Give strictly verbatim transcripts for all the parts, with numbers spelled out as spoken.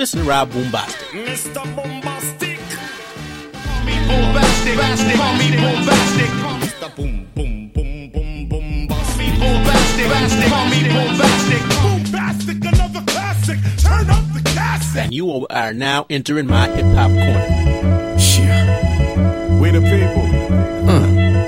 Listen to Rob Boombastic. Mister Boombastic. Call me Boombastic. Call me Boombastic. Mister Boom Boom Boom Boom Boombastic. Boombastic. Call me Boombastic. Boombastic, another classic. Turn up the cassette. And you are now entering my hip hop corner. Yeah. We the people. Uh.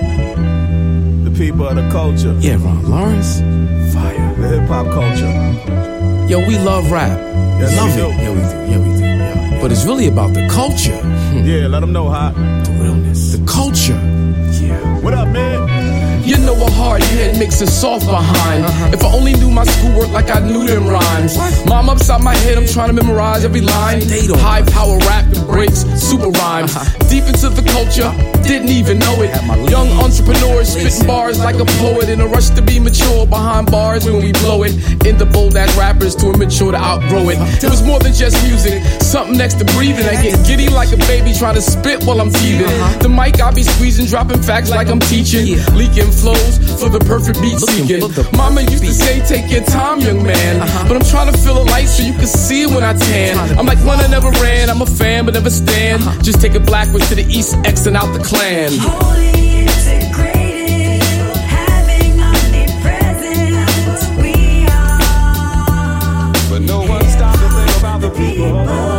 The people of the culture. Yeah, Ron Lawrence. Fire. The hip hop culture. Yo, we love rap. Yes, love we do. it. Yeah, we do. Yeah, we do. Yeah. But it's really about the culture. Hmm. Yeah, let them know, Hot. The realness. The culture. Yeah. What up, man? You know a hard head makes it soft behind. Uh-huh. If I only knew my schoolwork like I knew them rhymes. What? Mom upside my head, I'm trying to memorize every line. High power rap that breaks, super rhymes. Uh-huh. Deep into the culture, didn't even know it. Young entrepreneurs spitting bars like a poet in a rush to be mature behind bars when we blow it. In the bold ass rappers too immature to outgrow it. It was more than just music, something next to breathing. I get giddy like a baby trying to spit while I'm teething. Uh-huh. The mic I be squeezing, dropping facts like I'm teaching. Yeah. Leaking flows for the perfect beat seeking. Mama used to say, take your time, young man. Uh-huh. But I'm trying to feel a light so you can see it when I tan. I'm like one that never ran, I'm a fan but never stand. Uh-huh. Just take it backwards to the east, Xing out the clan. Holy integrated, having omnipresent, we are. But no one stopped to think about the people.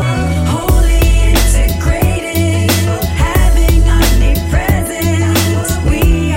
Holy integrated, having omnipresent, we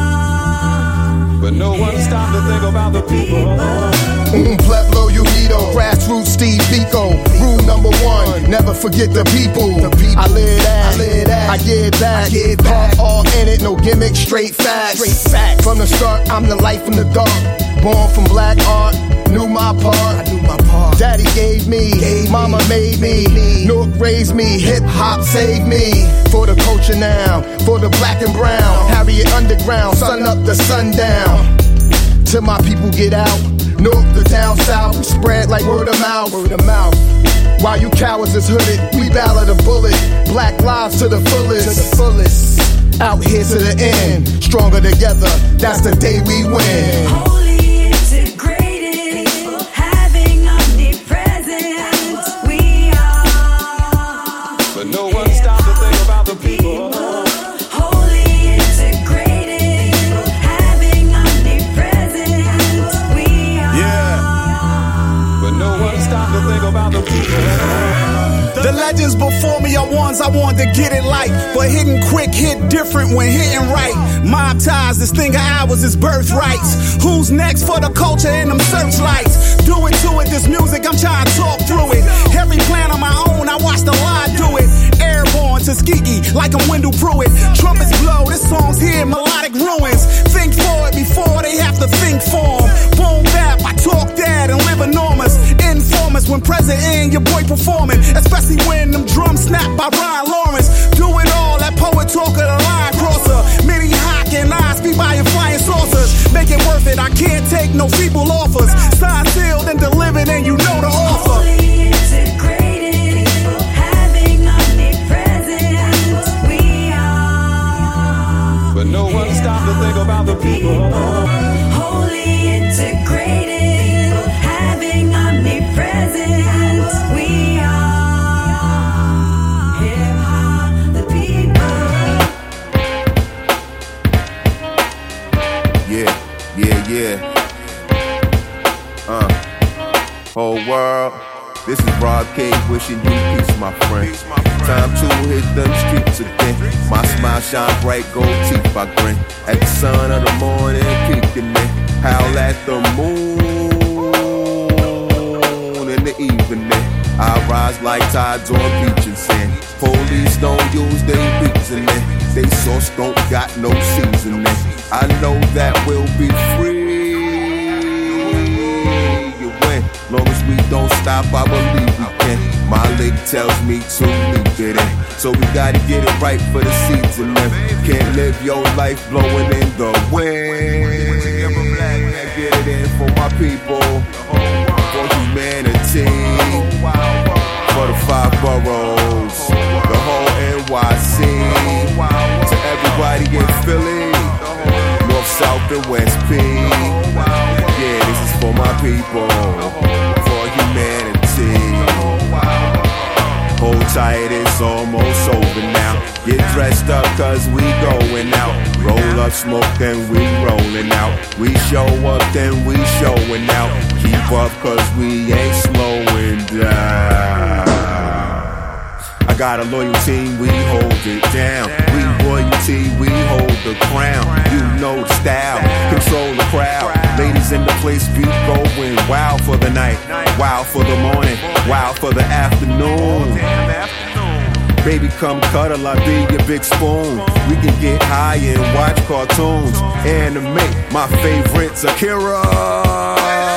are. But no one stopped to think about the people. Un pueblo unido, grassroots Steve Biko. Rule number one, never forget the people. The people. I live that, I, live that. I give back. I give back. All in it, no gimmicks, straight facts. Straight facts. From the start, I'm the light from the dark. Born from black art, knew my part. I knew my part. Daddy gave me, gave Mama me. made me. me. Newark raised me, hip hop saved me. For the culture now, for the black and brown. Harriet Underground, sun up to sundown. Till my people get out. North to down south, we spread like word of mouth. Word of mouth. While you cowards is hooded, we battle the bullet. Black lives to the fullest. To the fullest. Out here to the end. Stronger together, that's the day we win. Holy integrated, having omnipresent, we are. But no one stopped to think about the people. Holy integrated, having omnipresent, we are. Yeah. But no one stopped to think about the people. The legends before me are ones I wanted to get it like, but hitting quick hit different when hitting right. Mob ties, this thing of ours is birthrights. Who's next for the culture and them searchlights? Do it to it, this music, I'm trying to talk through it. Every plan on my own, I watch the lie do it. Airborne to Tuskegee, like I'm Wendell Pruitt. Trumpets blow, this song's here, melodic ruins. Think for it before they have to think for 'em. Boom bap, I talk that and live enormous. Informers when present in your boy performing, especially when them drums snap by Ryan Lawrence. Do it all, that poet talk of the line crosser. Mini hawk and I speak by your flying saucers. Make it worth it, I can't take no feeble offers. Signed, sealed, and delivered, and you know the offer. Holy integrated, having omnipresent, we are. But no one stopped to think about the people. Holy integrated, having omnipresent, we are. Hip hop, the people. Yeah, yeah, yeah. Uh, whole world. This is Rob King wishing you peace, my friend. Time to hit them streets again. My smile shine bright, gold teeth I grin. At the sun of the morning, peeking in. Howl at the moon in the evening. I rise like tides on beach and sand. Police don't use their reasoning. They sauce don't got no seasoning. I know that we'll be free. You win. Long as we don't stop, I believe we can. My lady tells me to leave it in. So we gotta get it right for the season. Can't live your life blowing in the wind. Get it in for my people, for humanity, for the five boroughs, the whole N Y C, to everybody in Philly, North, South, and West P. Yeah, this is for my people, for humanity. tired, it's almost over now. Get dressed up cause we going out. Roll up smoke, then we rolling out. We show up, then we showing out. Keep up cause we ain't slowing down. I got a loyal team, we hold it down. We royalty, we hold the crown. You know the style, control the crowd. Ladies in the place be going wild for the night, wild for the morning, wild for the afternoon. Baby, come cuddle, I'll be your big spoon. We can get high and watch cartoons. Anime, my favorites, Akira.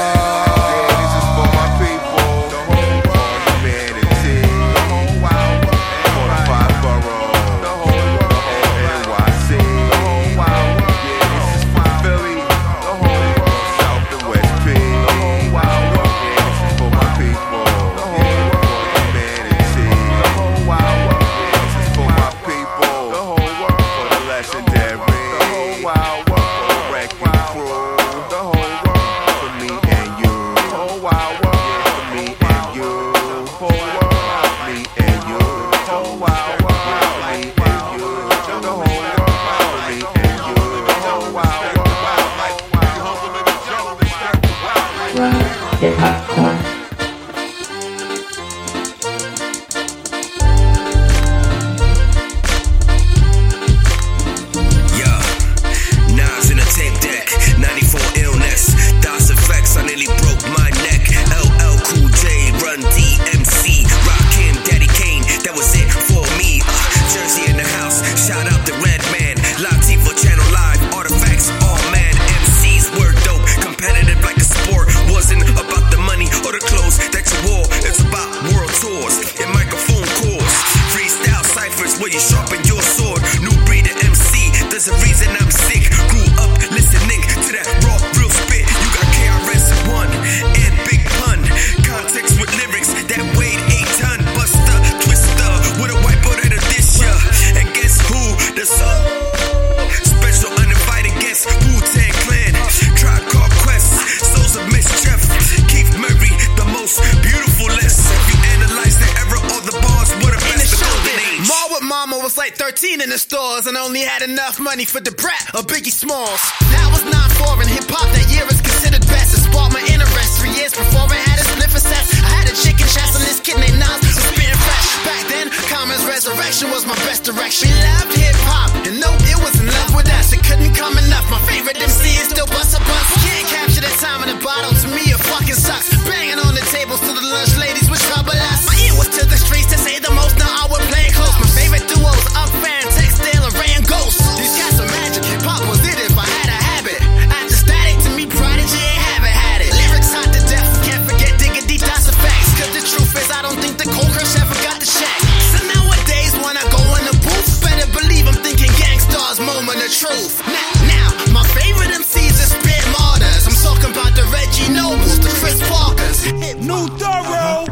In the stores and only had enough money for the brat or Biggie Smalls. That was nine four in hip hop, that year is considered best. It sparked my interest three years before I had a spliff of sex. I had a chicken chest and this kid named Nas was spitting fresh. Back then, Common's Resurrection was my best direction. We loved hip hop, and no, it was in love with us. It couldn't come enough. My favorite M C is still Bust a Bus. Can't capture that time in the bottle, to me it fucking sucks. Banging on the tables to the lunch ladies with trouble us. My ear was to the streets to say the most, now I would play it close. My favorite duos, Up Fan, Textile, and Ran Ghost. These cats are magic, hip hop was it if I had a habit. After Static, to me Prodigy ain't haven't had it. Lyrics hot to death, can't forget digging deep, that's a fact. Cause the truth is I don't think the Cold Crush ever got the check. So nowadays when I go in the booth, better believe I'm thinking Gangstar's moment of truth. Now, now my favorite M Cs is Spit Martyrs. I'm talking about the Reggie Nobles, the Chris Parkers. New Thorough.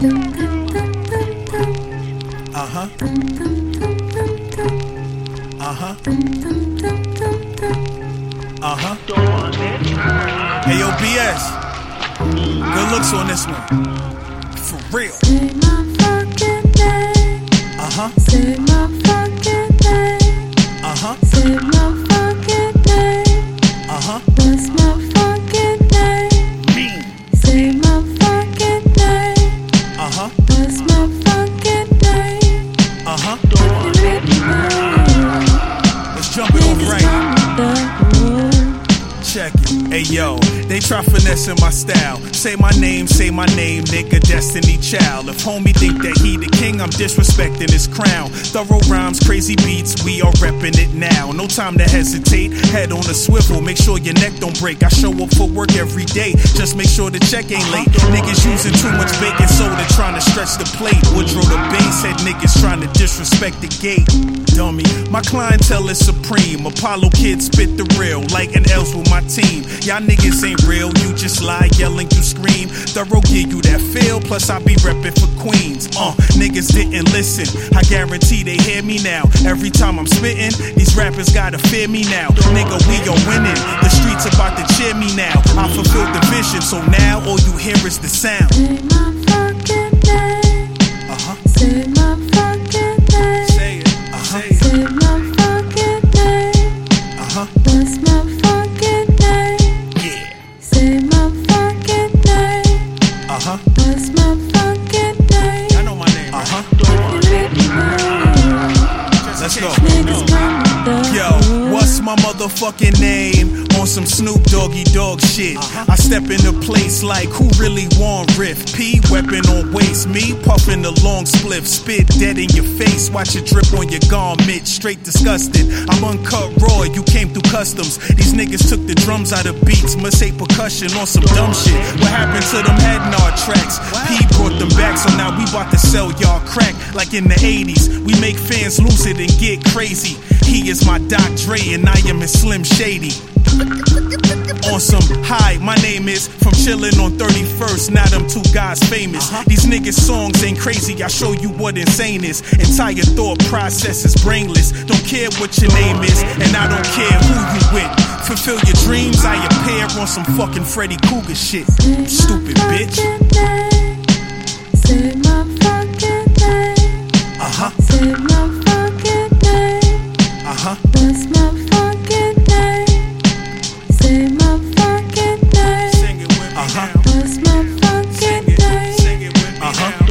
Uh-huh. Uh-huh. Uh-huh. Hey, yo, B S. Good looks on this one. For real. Say my fucking name. Uh-huh. Say my fucking name. Uh-huh. Say my fucking name. Uh-huh. What's my fucking name? Me. Say my fucking name. Uh-huh. What's my fucking name? Uh-huh. Let's Let's jump it off right. Check it. Hey yo, they try finessing my style. Say my name, say my name, nigga, Destiny Child. If homie think that he the king, I'm disrespecting his crown. Thorough rhymes, crazy beats, we are repping it now. No time to hesitate, head on a swivel. Make sure your neck don't break. I show up for work every day, just make sure the check ain't late. Niggas using too much baking soda, trying to stretch the plate. Woodrow the bass head niggas trying to disrespect the gate. Dummy, my clientele is supreme. Apollo kids spit the real, lighting L's with my team. Y'all niggas ain't real, you just lie, yelling, you scream. Thorough give you that feel, plus I be reppin' for Queens. Uh, niggas didn't listen, I guarantee they hear me now. Every time I'm spittin', these rappers gotta fear me now. Nigga, we are winning, the streets about to cheer me now. I fulfilled the vision, so now all you hear is the sound. Say my fucking name. Uh-huh. Say my fucking fucking name on some Snoop Doggy Dogg shit. I step in the place like who really want riff? P weapon on waist, me puffing the long spliff, spit dead in your face, watch it drip on your garment, straight disgusted. I'm uncut raw, you came through customs. These niggas took the drums out of beats, must say percussion on some dumb shit. What happened to them head nod tracks? P brought them back, so now we bout to sell y'all crack like in the eighties. We make fans lose it and get crazy. He is my Doc Dre and I am his Slim Shady. On some high, my name is from chillin' on thirty-first. Now them two guys famous. Uh-huh. These niggas songs ain't crazy. I show you what insane is. Entire thought process is brainless. Don't care what your name is, and I don't care who you with. Fulfill your dreams, I appear on some fucking Freddy Krueger shit. Stupid bitch. Say my fucking name. Uh huh. Say my fucking name. Uh huh. What's my fucking name? Say my fucking name. Sing it with me uh-huh. now. What's my fucking Sing it, name? sing it with me uh-huh. now.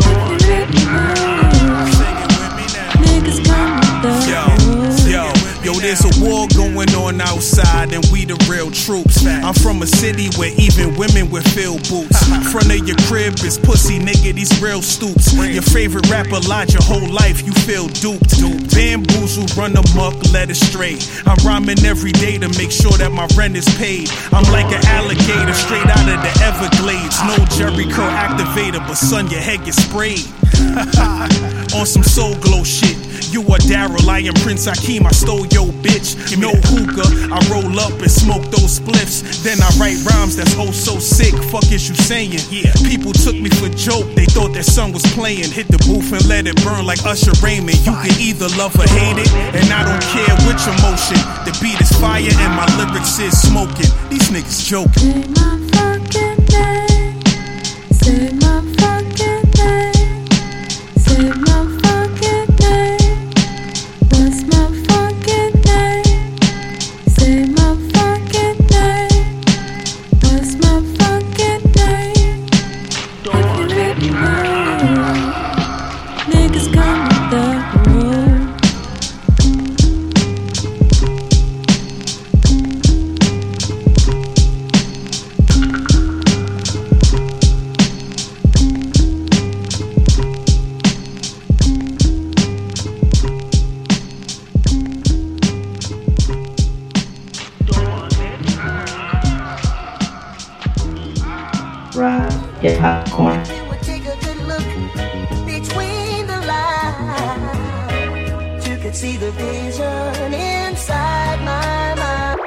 Sing it with me now. Niggas come the Yo, yo, yo, there's a war going on outside and we the real troops. I'm from a city where even women wear field boots. Front of your crib is pussy, nigga, these real stoops. Your favorite rapper lied your whole life, you feel duped. Bamboozle, run amok, led astray. I'm rhyming every day to make sure that my rent is paid. I'm like an alligator straight out of the Everglades. No Jerry curl activator, but son, your head gets sprayed. On some soul glow shit. You are Daryl, I am Prince Hakeem, I stole your bitch. No hookah, I roll up and smoke those spliffs. Then I write rhymes that's oh so sick, fuck is you saying? Yeah, people took me for joke, they thought that son was playing. Hit the booth and let it burn like Usher Raymond. You can either love or hate it, and I don't care which emotion. The beat is fire and my lyrics is smoking. These niggas joking. Say my fucking name. Say my fucking name. Say my fucking name. What's my fucking name? Say my fucking name. What's my fucking name? If you let me know, niggas come the road. Get popcorn. Take a good look between the lines. You could see the vision inside my mind.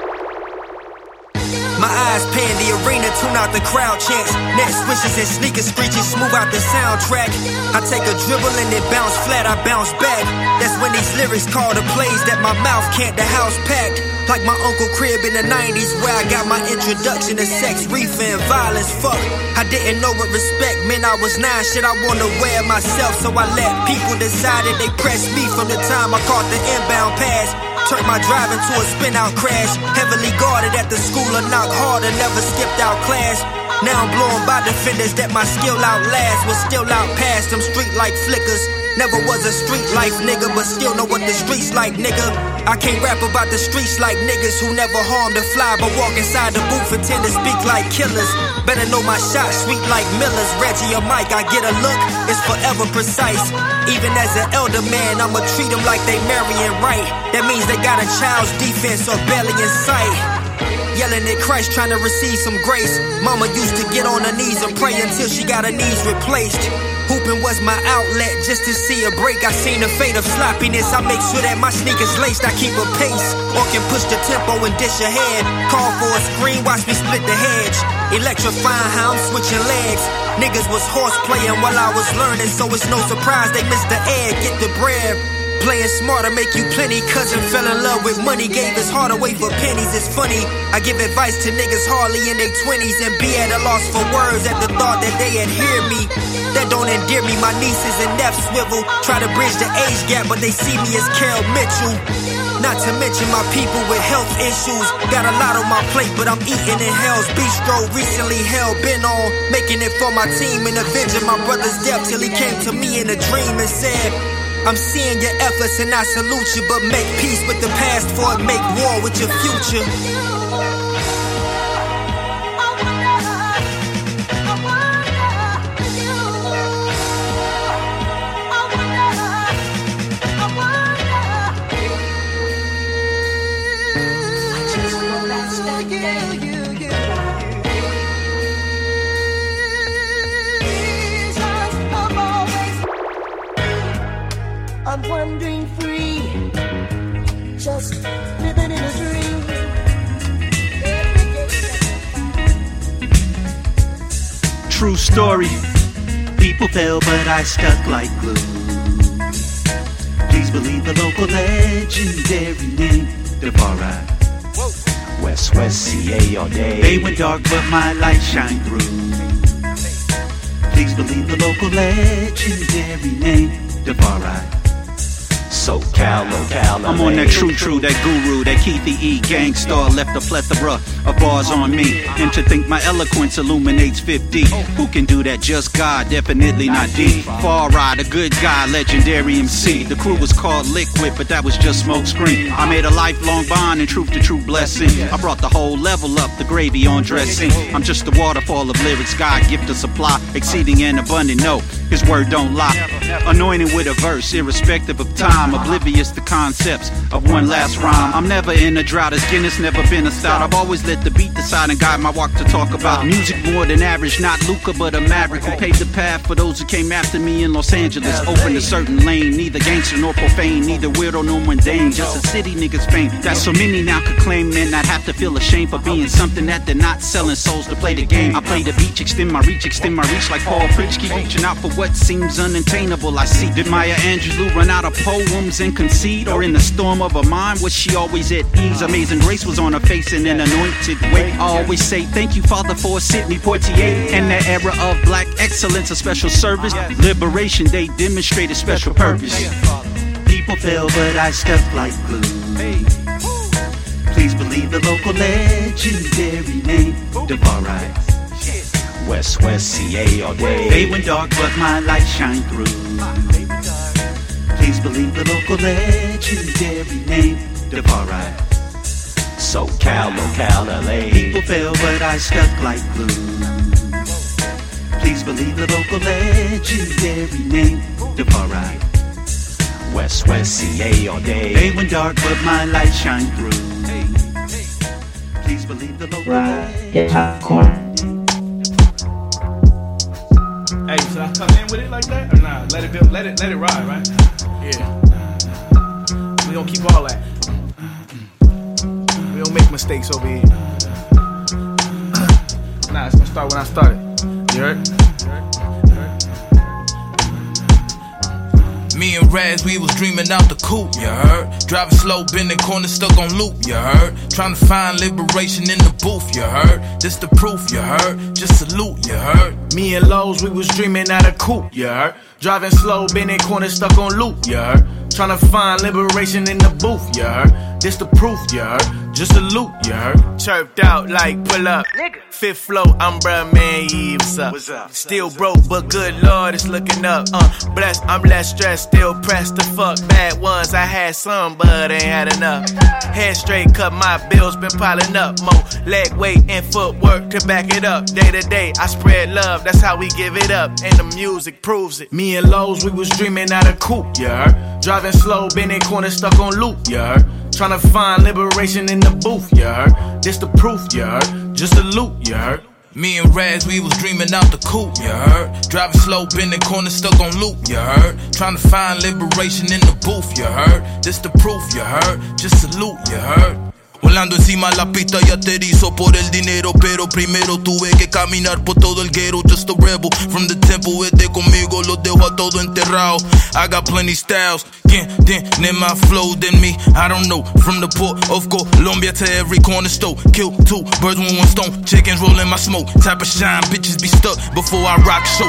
My eyes pan the arena, tune out the crowd chants. Net swishes and sneakers screeches, smooth out the soundtrack. I take a dribble and it bounce flat, I bounce back. That's when these lyrics call the plays that my mouth can't, the house packed. Like my uncle crib in the nineties where I got my introduction to sex, reefer, and violence. Fuck, I didn't know what respect meant. I was nine, shit I wanna wear myself. So I let people decide that they pressed me from the time I caught the inbound pass. Turned my drive into a spin-out crash. Heavily guarded at the school, I knocked hard and never skipped out class. Now I'm blown by defenders that my skill outlasts. Was still out past them street like flickers. Never was a street life nigga, but still know what the streets like, nigga. I can't rap about the streets like niggas who never harmed a fly, but walk inside the booth and tend to speak like killers. Better know my shot, sweet like Miller's. Reggie or Mike, I get a look, it's forever precise. Even as an elder man, I'ma treat them like they marrying right. That means they got a child's defense or belly in sight. Yelling at Christ, trying to receive some grace. Mama used to get on her knees and pray until she got her knees replaced. Hooping was my outlet just to see a break. I seen the fate of sloppiness. I make sure that my sneakers laced. I keep a pace, or can push the tempo and dish ahead. Call for a screen, watch me split the hedge. Electrifying how I'm switching legs. Niggas was horse playing while I was learning, so it's no surprise they missed the egg. Get the bread. Playing smarter make you plenty. Cousin fell in love with money, gave his heart away for pennies. It's funny, I give advice to niggas hardly in their twenties and be at a loss for words at the thought that they adhere me. That don't endear me. My nieces and nephews swivel, try to bridge the age gap, but they see me as Carol Mitchell. Not to mention my people with health issues. Got a lot on my plate, but I'm eating in Hell's Bistro. Recently hell been on, making it for my team and avenging my brother's death till he came to me in a dream and said, I'm seeing your efforts and I salute you, but make peace with the past before it make war with your future. I'm wandering free, just living in a dream. True story. People fell, but I stuck like glue. Please believe the local legendary name, Devarai. West West C A all day. They went dark, but my light shine through. Please believe the local legendary name, Devarai. SoCal, local. I'm on that true, true, that guru, that Keithy E. Gangstar left a plethora of bars on me. And to think my eloquence illuminates fifty. Who can do that? Just God, definitely not D. Far Ride, a good guy, legendary M C. The crew was called Liquid, but that was just smoke screen. I made a lifelong bond and truth to true blessing. I brought the whole level up, the gravy on dressing. I'm just a waterfall of lyrics, God gift to supply, exceeding and abundant. No, His word don't lie. Anointed with a verse, irrespective of time, oblivious to concepts of one last rhyme. I'm never in a drought, as Guinness never been a stout. I've always let the beat decide and guide my walk to talk about music more than average. Not Luca, but a maverick who paved the path for those who came after me in Los Angeles. Opened a certain lane, neither gangster nor profane, neither weirdo nor mundane, just a city nigga's fame that so many now could claim. Men not have to feel ashamed for being something that they're not, selling souls to play the game. I play the beach, extend my reach, extend my reach like Paul Preach. Keep reaching out for what seems unattainable. I see. Did Maya Angelou run out of poems and concede, or in the storm of her mind was she always at ease? Amazing grace was on her face in an anointed way. I always say thank you, Father, for Sidney Poitier and the era of black excellence, a special service. Liberation Day demonstrated special purpose. People fell, but I stuck like glue. Please believe the local legendary name, Devarai. West West C A all day. They went dark, but my light shine through. Please believe the local legendary name, Devarai. SoCal, local L A. People fell, but I stuck like glue. Please believe the local legendary name, Devarai. West West C A all day. They went dark, but my light shine through. Please believe the local legendary. Hey, should I come in with it like that? Or nah? Let it, let it, let it ride, right? Yeah. We don't keep all that. We don't make mistakes over here. Nah, it's gonna start when I started. You heard? Me and Raz, we was dreaming out the coupe, you heard? Driving slow, bending corners, stuck on loop, you heard? Trying to find liberation in the booth, you heard? This the proof, you heard? Just salute, you heard? Me and Lowe's, we was dreaming out a coupe, you heard? Driving slow, bending corners, stuck on loop, you heard? Trying to find liberation in the booth, you heard? This the proof, you heard? Just a loop, you heard? Chirped out like pull up. Nigga. Fifth flow, I'm bruh, man, yeah, what's up? What's up? Still broke, but good Lord, it's looking up. Uh, blessed, I'm less stressed, still pressed to fuck. Bad ones, I had some, but ain't had enough. Head straight, cut my bills, been piling up. More leg weight and footwork to back it up. Day to day, I spread love, that's how we give it up. And the music proves it. Me and Lowe's, we was dreaming out a coupe, you heard? Driving slow, bending corners, stuck on loop, you heard? Tryna find liberation in the booth, you heard? This the proof, you heard? Just a loop, you heard? Me and Raz, we was dreaming out the coupe, you heard? Driving slow, bending corners, stuck on loop, you heard? Trying to find liberation in the booth, you heard? This the proof, you heard? Just salute, you heard? Volando encima la pista y aterrizo por el dinero, pero primero tuve que caminar por todo el ghetto. Just a rebel from the temple, vete conmigo, los dejo a todo enterrado. I got plenty styles, yeah, then in my flow than me. I don't know, from the port of Colombia to every corner store. Kill two birds with one stone, chickens rolling my smoke. Type of shine, bitches be stuck before I rock show.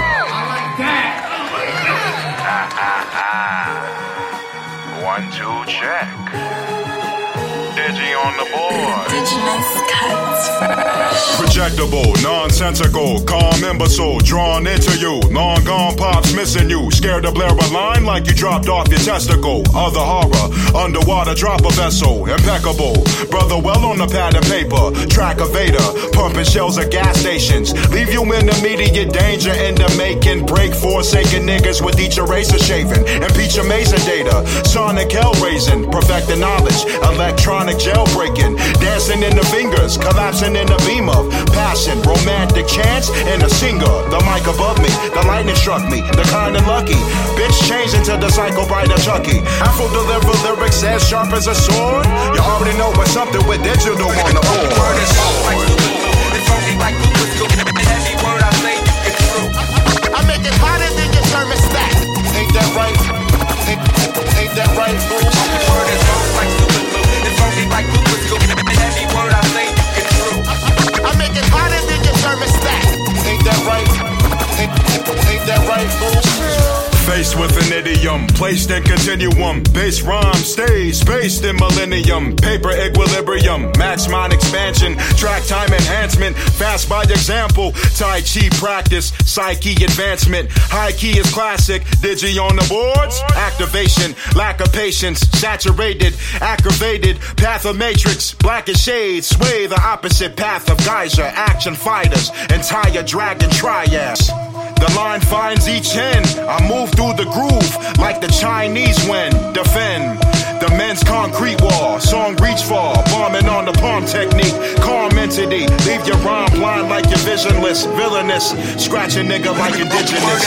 One, two, check. Digi on the board. Indigenous cuts fresh. Projectable, nonsensical, calm imbecile, drawn into you. Long gone pops missing you. Scared to blare a line like you dropped off your testicle. Other horror, underwater drop a vessel. Impeccable, brother well on the pad and paper. Track evader, pumping shells at gas stations. Leave you in immediate danger in the making. Break forsaken niggas with each eraser shaving. Impeach amazing data. Sonic hell raising. Perfect the knowledge. Electronic jailbreaking. Dancing in the fingers. Collapsing in the beam of passion. Romantic chance and a singer. The mic above me. The lightning struck me. The kind of lucky. Bitch changed into the psycho brighter Chucky. Afro deliver lyrics as sharp as a sword. You already know what's something with digital on the board. Word is hard. It's only like the whistle. Every word I say is true. I make it hotter than your thermostat. Ain't that right? Ain't, ain't that right, boo? Word is hard like the whistle. It's only like the whistle. Every word I say is true. I make it hotter than your thermostat. Ain't that right? Ain't, ain't that right, boo? Faced with an idiom, placed in continuum. Bass rhyme stays spaced in millennium. Paper equilibrium, max mind expansion. Track time enhancement, fast by example. Tai Chi practice, psyche advancement. High key is classic, digi on the boards. Activation, lack of patience. Saturated, aggravated. Path of matrix, black as shade. Sway the opposite path of geyser. Action fighters, entire dragon triads. The line finds each end. I move through the groove like the Chinese when defend the men's concrete wall. Song reach for bombing on the palm technique. Calm entity, leave your rhyme blind like you're visionless. Villainous, scratch a nigga like indigenous.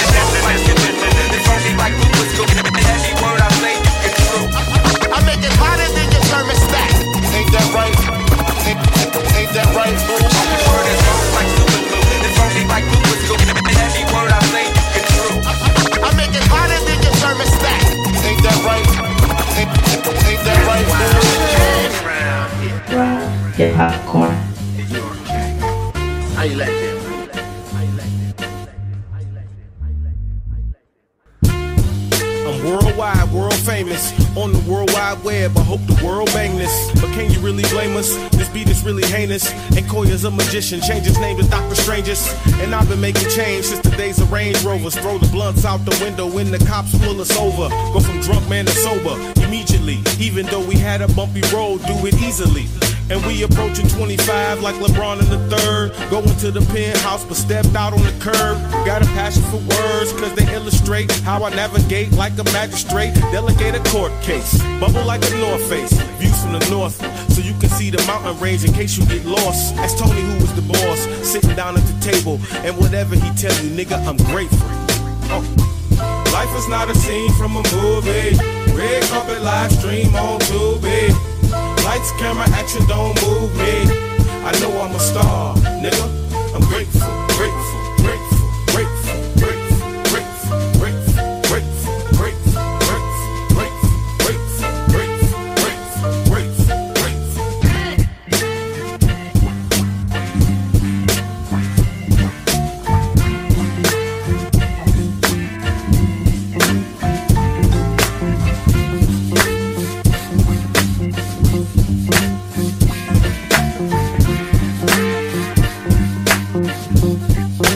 It's only like the whistle. Every word I say is true. I make it hotter than your thermostat. Ain't that right? Ain't, ain't that right, boo? Word is hard like the whistle. It's only like the whistle. Every word I say is true. I make it hotter than your thermostat. Ain't that right? Ain't, ain't that right, boo? Get popcorn. How you like that? I'm worldwide, world famous, on the world wide web. I hope the world bang this. But can you really blame us? This beat is really heinous. And Koya's a magician, change his name to Doctor Strangus. And I've been making change since the days of Range Rovers. Throw the blunts out the window when the cops pull us over. Go from drunk man to sober immediately. Even though we had a bumpy road, do it easily. And we approaching twenty-five like LeBron in the third. Going to the penthouse but stepped out on the curb. Got a passion for words cause they illustrate how I navigate like a magistrate. Delegate a court case. Bubble like a North Face. Views from the north so you can see the mountain range in case you get lost. Ask Tony who was the boss. Sitting down at the table and whatever he tell you, nigga, I'm grateful. Oh. Life is not a scene from a movie. Red carpet live stream on Tubi. Lights, camera, action don't move me. I know I'm a star, nigga. I'm grateful, grateful, grateful, grateful, grateful, grateful, grateful, grateful, grateful, grateful, grateful, grateful, grateful, grateful.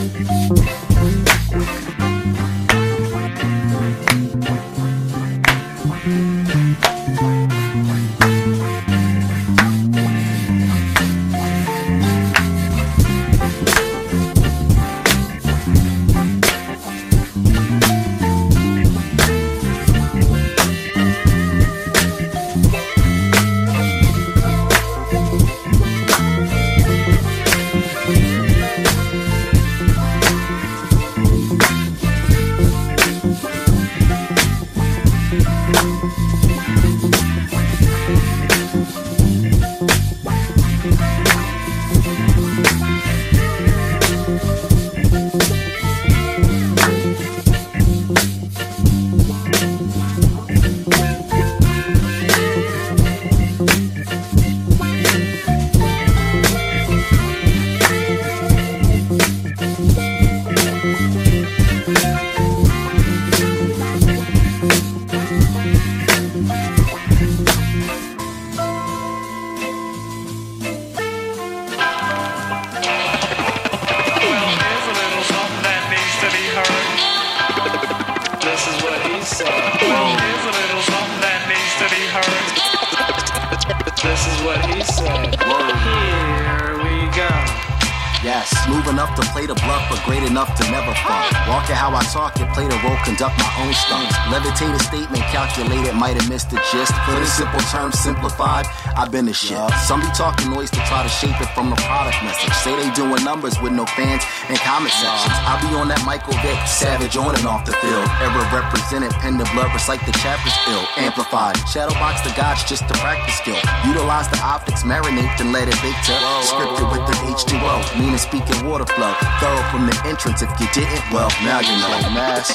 said. Here's a little something that needs to be heard. This is what he said. Here we go. Yes, smooth enough to play the bluff, but great enough to never fuck. Walk it how I talk it, play the role, conduct my own stunts. Levitate a statement, calculated, might have missed the gist. Put in simple terms, simplified, I've been the shit. Some be talking noise to try to shape it from the product message. Say they doing numbers with no fans and comment sections. I be on that Michael Vick, savage on and off the field. Ever represented, pen the blood, recite the chapters ill. Amplified, shadowbox the gods just to practice skill. Utilize the optics, marinate, then let it bake to scripted with the H two O. Meaning speaking water flow, thorough from the entrance. If you didn't, well, now you know. Mass.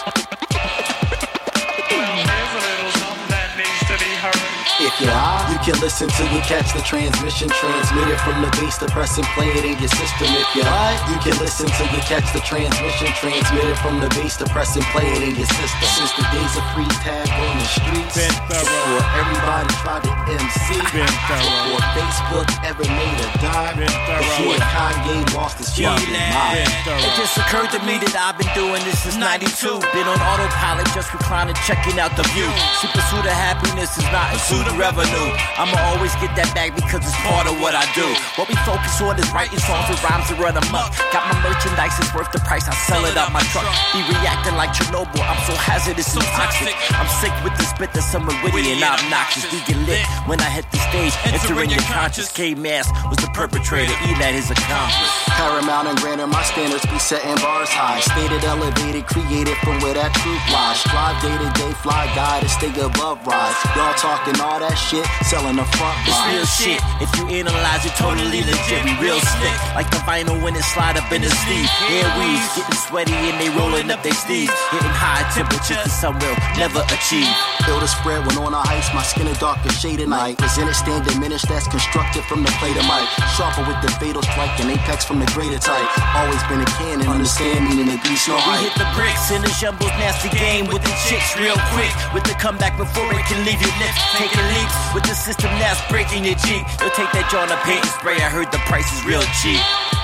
If you're high, you can listen to it, catch the transmission, transmit it from the base to press and play it in your system. If you're high, you can listen to it, catch the transmission, transmit it from the base to press and play it in your system. Since the days of free tag on the streets, before everybody tried to M C, before Facebook ever made a dime, before Kanye lost his fucking mind. It just occurred to me that I've been doing this since ninety-two. Been on autopilot, just reclining, checking out the view. See, pursuit of happiness is not included revenue. I'ma always get that back because it's part of what I do. What we focus on is writing songs with rhymes that run amok. Got my merchandise, it's worth the price, I sell it out my truck. Be reacting like Chernobyl, I'm so hazardous and toxic. I'm sick with the spit that's somewhat witty and obnoxious. We get lit when I hit the stage, entering your conscious. K-Mass was the perpetrator, Elad his accomplice. Paramount and granted, my standards be setting bars high. Stated, elevated, created from where that truth lies. Strive day to day, fly guy to stay above rise. Y'all talking all that shit, selling the front line. It's real shit, if you analyze it, totally legit. We real slick, like the vinyl when it slide up in the sleeve. Hair weaves, getting sweaty and they rolling up their sleeves. Hitting high temperatures that some will never achieve. Feel the spread when on the ice, my skin is dark as shade at night. Presented stand diminished, that's constructed from the plate of mic. Sharper with the fatal strike and apex from the greater type. Always been a cannon, understand meaning they be snow. We hit the bricks in the jumbo's nasty game with the chicks real quick. With the comeback before it can leave your lips. Taking leaps with the system that's breaking your Jeep. You'll take that John a paint and spray. I heard the price is real cheap.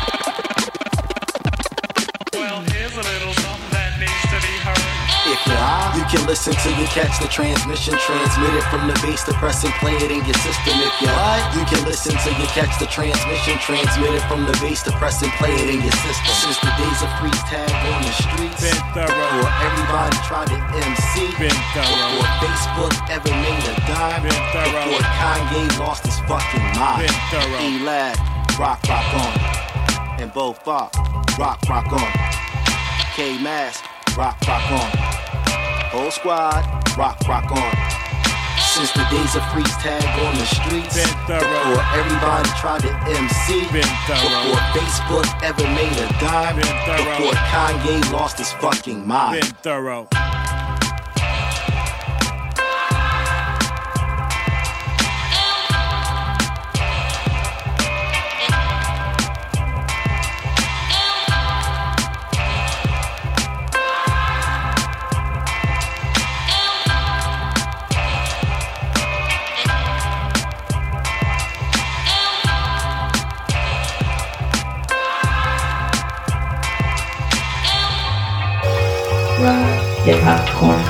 Well, here's a little something that needs to be heard. If you're high, you can listen to it, catch the transmission, transmit it from the base to press and play it in your system. If you're high, you can listen to it, catch the transmission, transmit it from the base to press and play it in your system. Since the days of freeze tag on the streets, before everybody tried to M C, before Facebook ever made a dime, before Kanye lost his fucking mind. Elad, rock, rock on. And Bo Fop, rock, rock on. K-Mass, rock, rock on. Whole squad, rock, rock on. Since the days of freeze tag on the streets, before everybody tried to M C, before Facebook ever made a dime, before Kanye lost his fucking mind. Been thorough. Hip Hop Corner.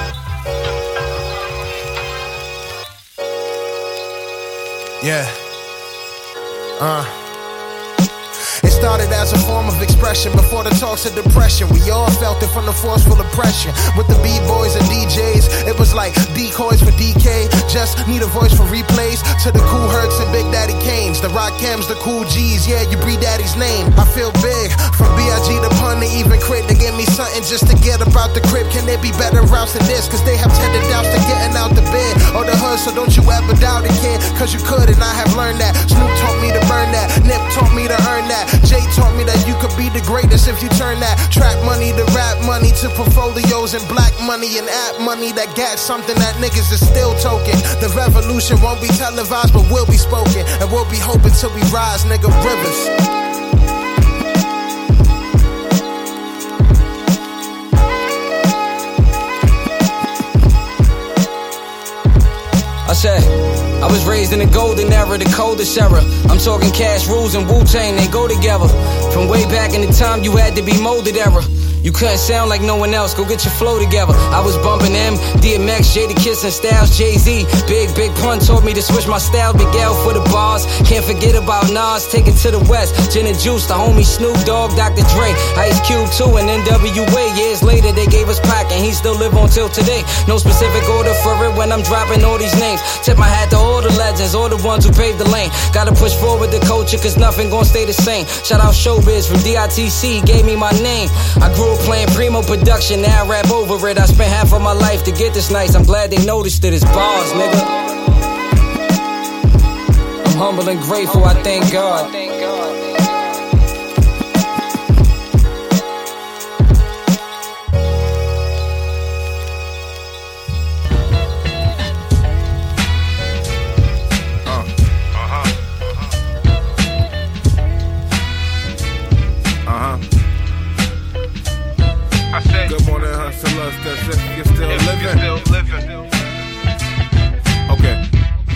Yeah. Uh. It started as a form of expression before the talks of depression. We all felt it from the forceful oppression. With the B-boys and D Js, it was like decoys for D K. Just need a voice for replays. To the Cool Hercs and Big Daddy Kanes, the Rock Chems, the Cool G's. Yeah, you breed Daddy's name. I feel big. From B I G to Pun to even Crit, they give me something just to get about the crib. Can there be better routes than this? Cause they have tender doubts to getting out the bed or the hood. So don't you ever doubt it, kid. Cause you could and I have learned that. Snoop taught me to burn that. Nip taught me to earn that. Jay taught me that you could be the greatest if you turn that track money to rap money to portfolios and black money and app money that got something that niggas is still token. The revolution won't be televised but will be spoken, and we'll be hoping till we rise, nigga. Rivers. I said, I was raised in the golden era, the coldest era. I'm talking Cash Rules and Wu-Tang, they go together. From way back in the time you had to be molded era. You couldn't sound like no one else, go get your flow together. I was bumping M, D M X, Jada Kiss and Styles, Jay-Z. Big, big pun told me to switch my style, Big L for the bars. Can't forget about Nas, take it to the west. Gin and Juice, the homie Snoop Dogg, Doctor Dre, Ice Cube too, and N W A. Years later, they gave us Pac, and he still live on till today. No specific order for it when I'm dropping all these names. Tip my hat to all the legends, all the ones who paved the lane. Gotta push forward the culture, cause nothing gon' stay the same. Shout out Showbiz from D I T C, gave me my name. I grew up playing Primo production, now I rap over it. I spent half of my life to get this nice. I'm glad they noticed it. It's bars, nigga. I'm humble and grateful, I thank God. Good morning, hustlers. That's if you're still if living. You're still living. Okay.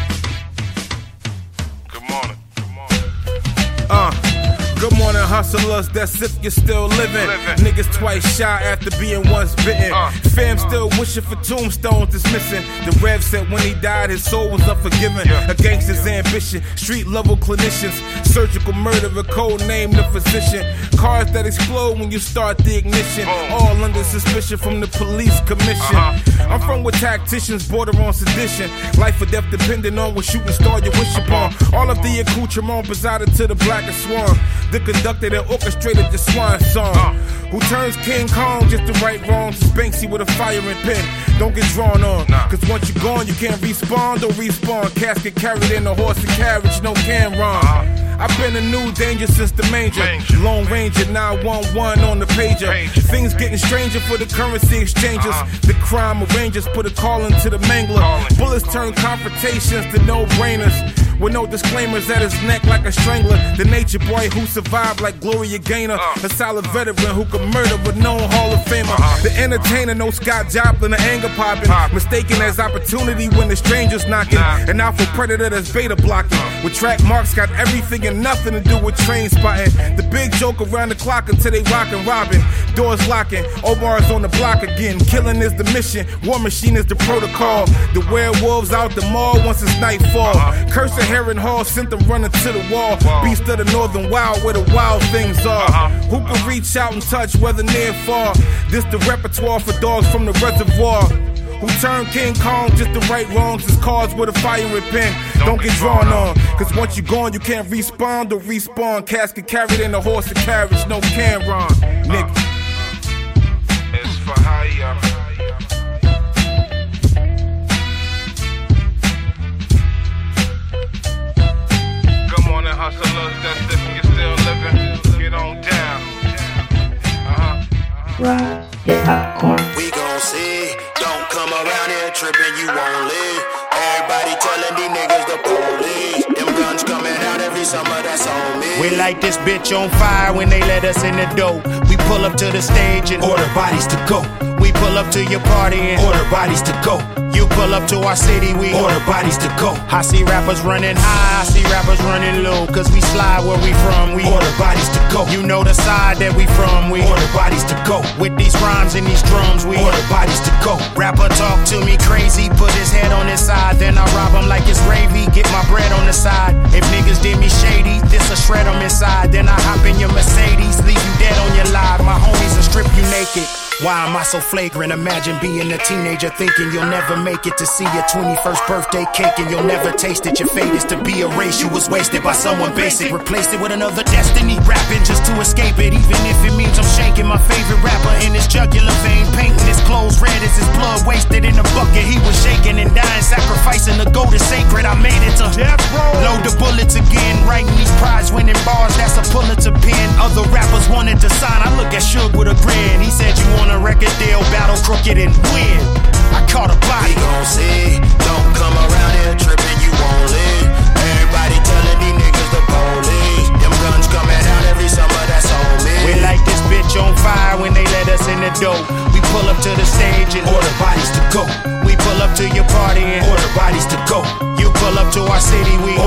Good morning. Good morning. Uh. Good morning, hustlers. That's if you're still living. living. Niggas twice shy after being once bitten. Uh, Fam still wishing for tombstones that's missing. The Rev said when he died, his soul was unforgiven. Yeah. A gangster's ambition, street level clinicians, surgical murder, a code name the physician. Cars that explode when you start the ignition. Oh. All under suspicion from the police commission. Uh-huh. I'm from where tacticians border on sedition. Life or death depending on what shooting star you wish upon. All of the accoutrement presided to the blackest swan. The conductor that orchestrated the swan song. Uh. Who turns King Kong just to right wrongs? Is Banksy with a firing pin. Don't get drawn on. Nah. Cause once you're gone, you can't respawn. Don't respawn. Casket carried in a horse and carriage, no can run. Uh. I've been a new danger since the manger. manger. Lone Ranger, nine one one on the pager. pager. Things getting stranger for the currency exchanges. Uh-huh. The crime arrangers put a call into the mangler. Calling. Bullets turn confrontations to no-brainers. With no disclaimers at his neck like a strangler. The nature boy who survived like Gloria Gaynor. Uh. A solid veteran who could murder with no Hall of Famer. Uh-huh. The entertainer, no Scott Joplin, the anger popping. Pop. Mistaken as opportunity when the stranger's knocking. Nah. An alpha predator that's beta blocking. Uh. With track marks got everything and nothing to do with train spotting. The big joke around the clock until they rockin' robbing. Doors locking, Omar's on the block again. Killing is the mission, War Machine is the protocol. The werewolves out the mall once it's nightfall. Uh-huh. Curse of Heron Hall sent them running to the wall. Whoa. Beast of the Northern Wild where the wild things are. Uh-huh. Who can reach out and touch whether near or far? This the repertoire for dogs from the reservoir. Who turned King Kong just to right wrongs? His cars with a firing pin. Don't, Don't get drawn on. Cause once you're gone, you can't respawn or respawn. Casket carried in a horse and carriage, no can run. Nigga. Uh, it's for higher. Good morning, hustlers. That's if you're still living. Get on down. Uh-huh. Uh-huh. We gon' see. Don't come around here tripping, you won't live. Everybody telling these niggas the police. Them guns coming out every summer, that's on me. We light this bitch on fire when they let us in the door. We pull up to the stage and order bodies to go. We pull up to your party and order bodies to go. You pull up to our city, we order bodies to go. I see rappers running high, I see rappers running low. Cause we slide where we from, we order bodies to go. You know the side that we from, we order bodies to go. With these rhymes and these drums, we order bodies to go. Rapper talk to me crazy, put his head on his side. Then I rob him like it's gravy, get my bread on the side. If niggas did me shady, this a shred them inside. Then I hop in your Mercedes, leave you dead on your live. My homies will strip you naked. Why am I so flagrant? Imagine being a teenager thinking you'll never make it to see your twenty-first birthday cake and you'll never taste it. Your fate is to be erased. You was wasted by someone basic. Replaced it with another destiny. Rapping just to escape it, even if it means I'm shaking my favorite rapper in his jugular vein, painting his clothes red as his blood wasted in a bucket. He was shaking and dying, sacrificing the gold is sacred. I made it to death row. Load the bullets again, writing these prize-winning bars. That's a Pulitzer pen. Other rappers wanted to sign. I look at Suge with a grin. He said, "You want a record deal, battle crooked and win." I caught a body. We gon' see. Don't come around here tripping, you won't live. Everybody telling these niggas the police. Them guns coming out every summer, that's on me. We light this bitch on fire when they let us in the door. We pull up to the stage and order bodies to go. We pull up to your party and order bodies to go. You pull up to our city, we order bodies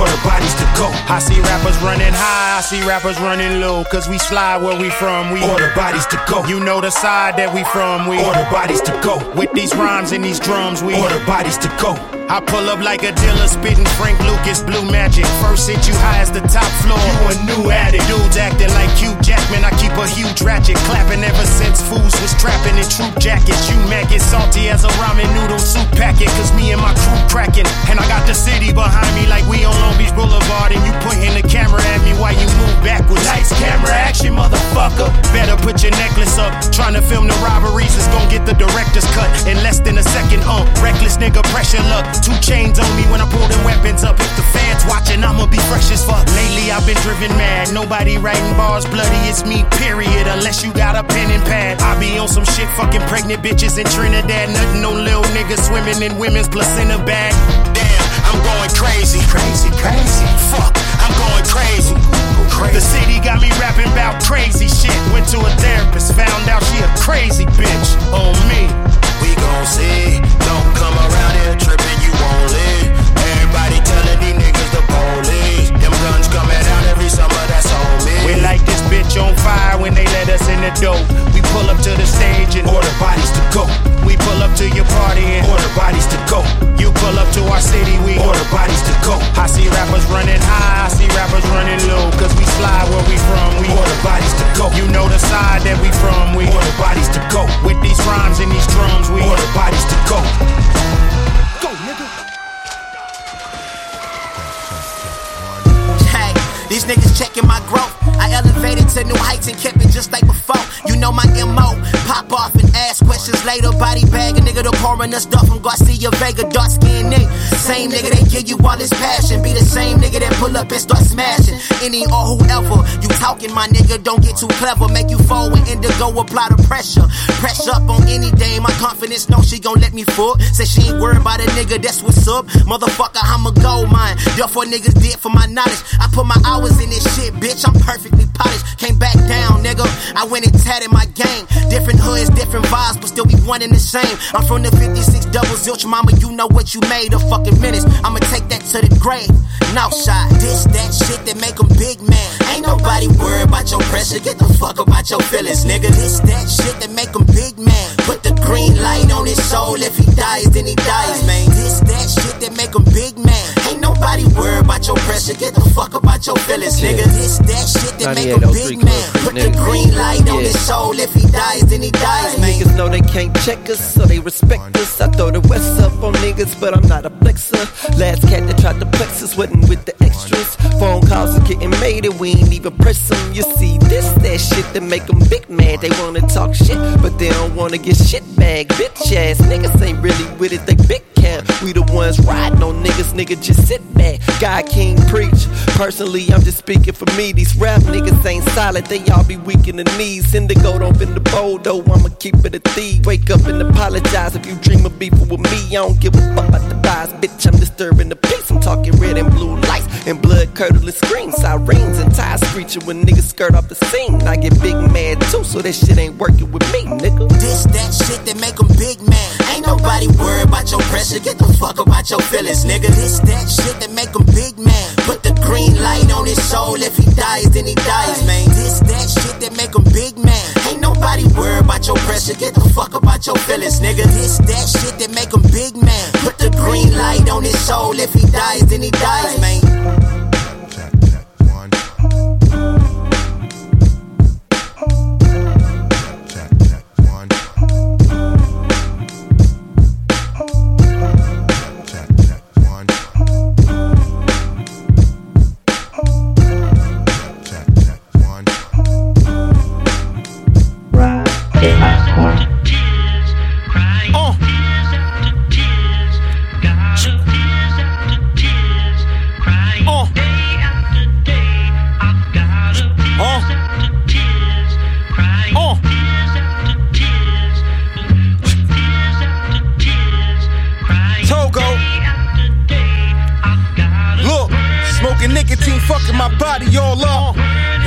bodies to go. I see rappers running high, I see rappers running low, cause we slide where we from, we order bodies to go. You know the side that we from, we order bodies to go. With these rhymes and these drums, we order bodies to go. I pull up like a dealer, spitting Frank Lucas, blue magic. First hit you high as the top floor, you a new addict. Dudes acting like Hugh Jackman, I keep a huge ratchet. Clapping ever since fools was trapping in troop jackets. You man get salty as a ramen noodle soup packet, cause me and my crew cracking. And I got the city behind me like we on Long Beach Boulevard. And you pointing the camera at me while you move backwards. Lights, camera, action, motherfucker. Better put your necklace up. Trying to film the robberies is gon' get the director's cut in less than a second. Uh, reckless nigga, pressure luck. Two chains on me when I pull them weapons up. If the fans watching, I'ma be fresh as fuck. Lately I've been driven mad. Nobody writing bars bloody, it's me, period. Unless you got a pen and pad. I be on some shit fucking pregnant bitches in Trinidad. Nothing on little niggas swimming in women's placenta bag. Damn, I'm going crazy. Crazy, crazy. Fuck, I'm going crazy. crazy. The city got me rapping about crazy shit. Went to a therapist, found out she a crazy bitch. On me. We gon' see. Don't come around here tripping, you won't live. Everybody telling these niggas the police. Them guns coming out every summer, that's on me. We light this bitch on fire when they let us in the door. We pull up to the stage and order bodies to go. We pull up to your party and order bodies to go. You pull up to our city, we order bodies to go. I see rappers running high, I see rappers running low, cause we slide where we from, we order bodies to go. You know the side that we from, we order bodies to go. With these rhymes and these drums, we order bodies to go. Go, nigga. Hey, these niggas checking my growth. I elevated to new heights and kept it just like before. You know my M O. Pop off and ask questions later. Body bag a nigga, the coroner stuff from Garcia Vega. Dark skin nigga. Same nigga that give you all this passion. Be the same nigga that pull up and start smashing. Any or whoever. You talking my nigga, don't get too clever. Make you fall with indigo, apply the pressure. Press up on any day. My confidence know she gon' let me fool. Say she ain't worried about a nigga, that's what's up. Motherfucker, I'm a gold mine. Therefore niggas did for my knowledge. I put my hours in this shit, bitch. I'm perfectly polished. Came back down, nigga. I went and tatted my game. Different hoods, different vibes, but still we one and the same. I'm from the fifty-six double zilch, mama, you know what you made of fucking minutes. I'ma take that to the grave. Now shot, this, that shit that make them big man. Ain't nobody worried about your pressure, get the fuck about your feelings, nigga. This, that shit that make them big man. Put the green light on his soul, if he dies, then he dies, man. This, that shit that make them big man. Ain't nobody worried about your pressure, get the fuck about your feelings, nigga. This, that shit that make them big man. Put the green light on his soul, if he dies, then he dies, man. Niggas know they can't check us, so they respect us. I throw the west up on niggas, but I'm not a flexer. Last cat that tried to flex us wasn't with the extras. Phone calls are getting made and we ain't even press them. You see, this, that shit that make them big mad. They wanna talk shit, but they don't wanna get shit back. Bitch ass niggas ain't really with it, they big cap. We the ones riding on niggas, nigga, just sit back. God King preach. Personally, I'm just speaking for me. These rap niggas ain't solid, they all be weak in the knees. Indigo don't bend the bowl, though, I'ma keep it a thief. Wake up and apologize if you dream of beefing with me. I don't give a fuck about the vibes, bitch, I'm disturbing the peace. I'm talking red and blue lights and blood curdling screams. Sirens and tires screeching when niggas skirt off the scene. I get big mad too, so that shit ain't working with me, nigga. This, that shit that make them big man. Ain't nobody worried about your pressure, get the fuck about your feelings, nigga. This, that shit that make them big man. Put the green light on his soul, if he dies, then he dies, man. This, that shit that make them big man. Ain't nobody worried about your pressure, get the fuck about your feelings, nigga. This, that shit that make them big man. Put the green light on his soul, if he dies, then he dies, man.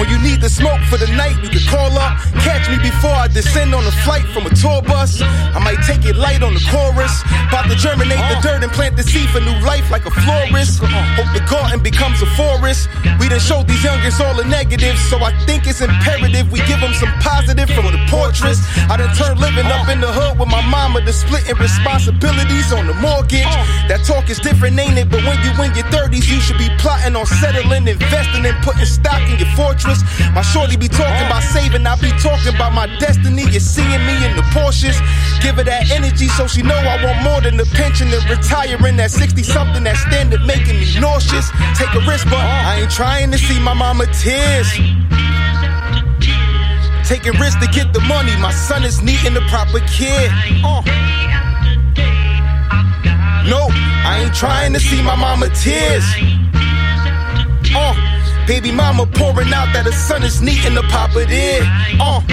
When you need the smoke for the night, you can call up. Catch me before I descend on a flight from a tour bus. I might take it light on the chorus. About to germinate the dirt and plant the seed for new life like a florist. Hope the garden becomes a forest. We done showed these youngins all the negatives, so I think it's imperative we give them some positive from the portraits. I done turned living up in the hood with my mama to splitting responsibilities on the mortgage. That talk is different, ain't it? But when you in your thirties, you should be plotting on settling, investing, and putting stock in your fortress. My shorty be talking about saving, I be talking about my destiny. You're seeing me in the Porsches. Give her that energy so she know I want more than a pension and retiring at sixty something. That standard making me nauseous. Take a risk, but I ain't trying to see my mama tears. Taking risks to get the money. My son is needing the proper care. Uh. No, I ain't trying to see my mama tears. Uh. Baby mama pouring out that her son is needing the papa there. Uh.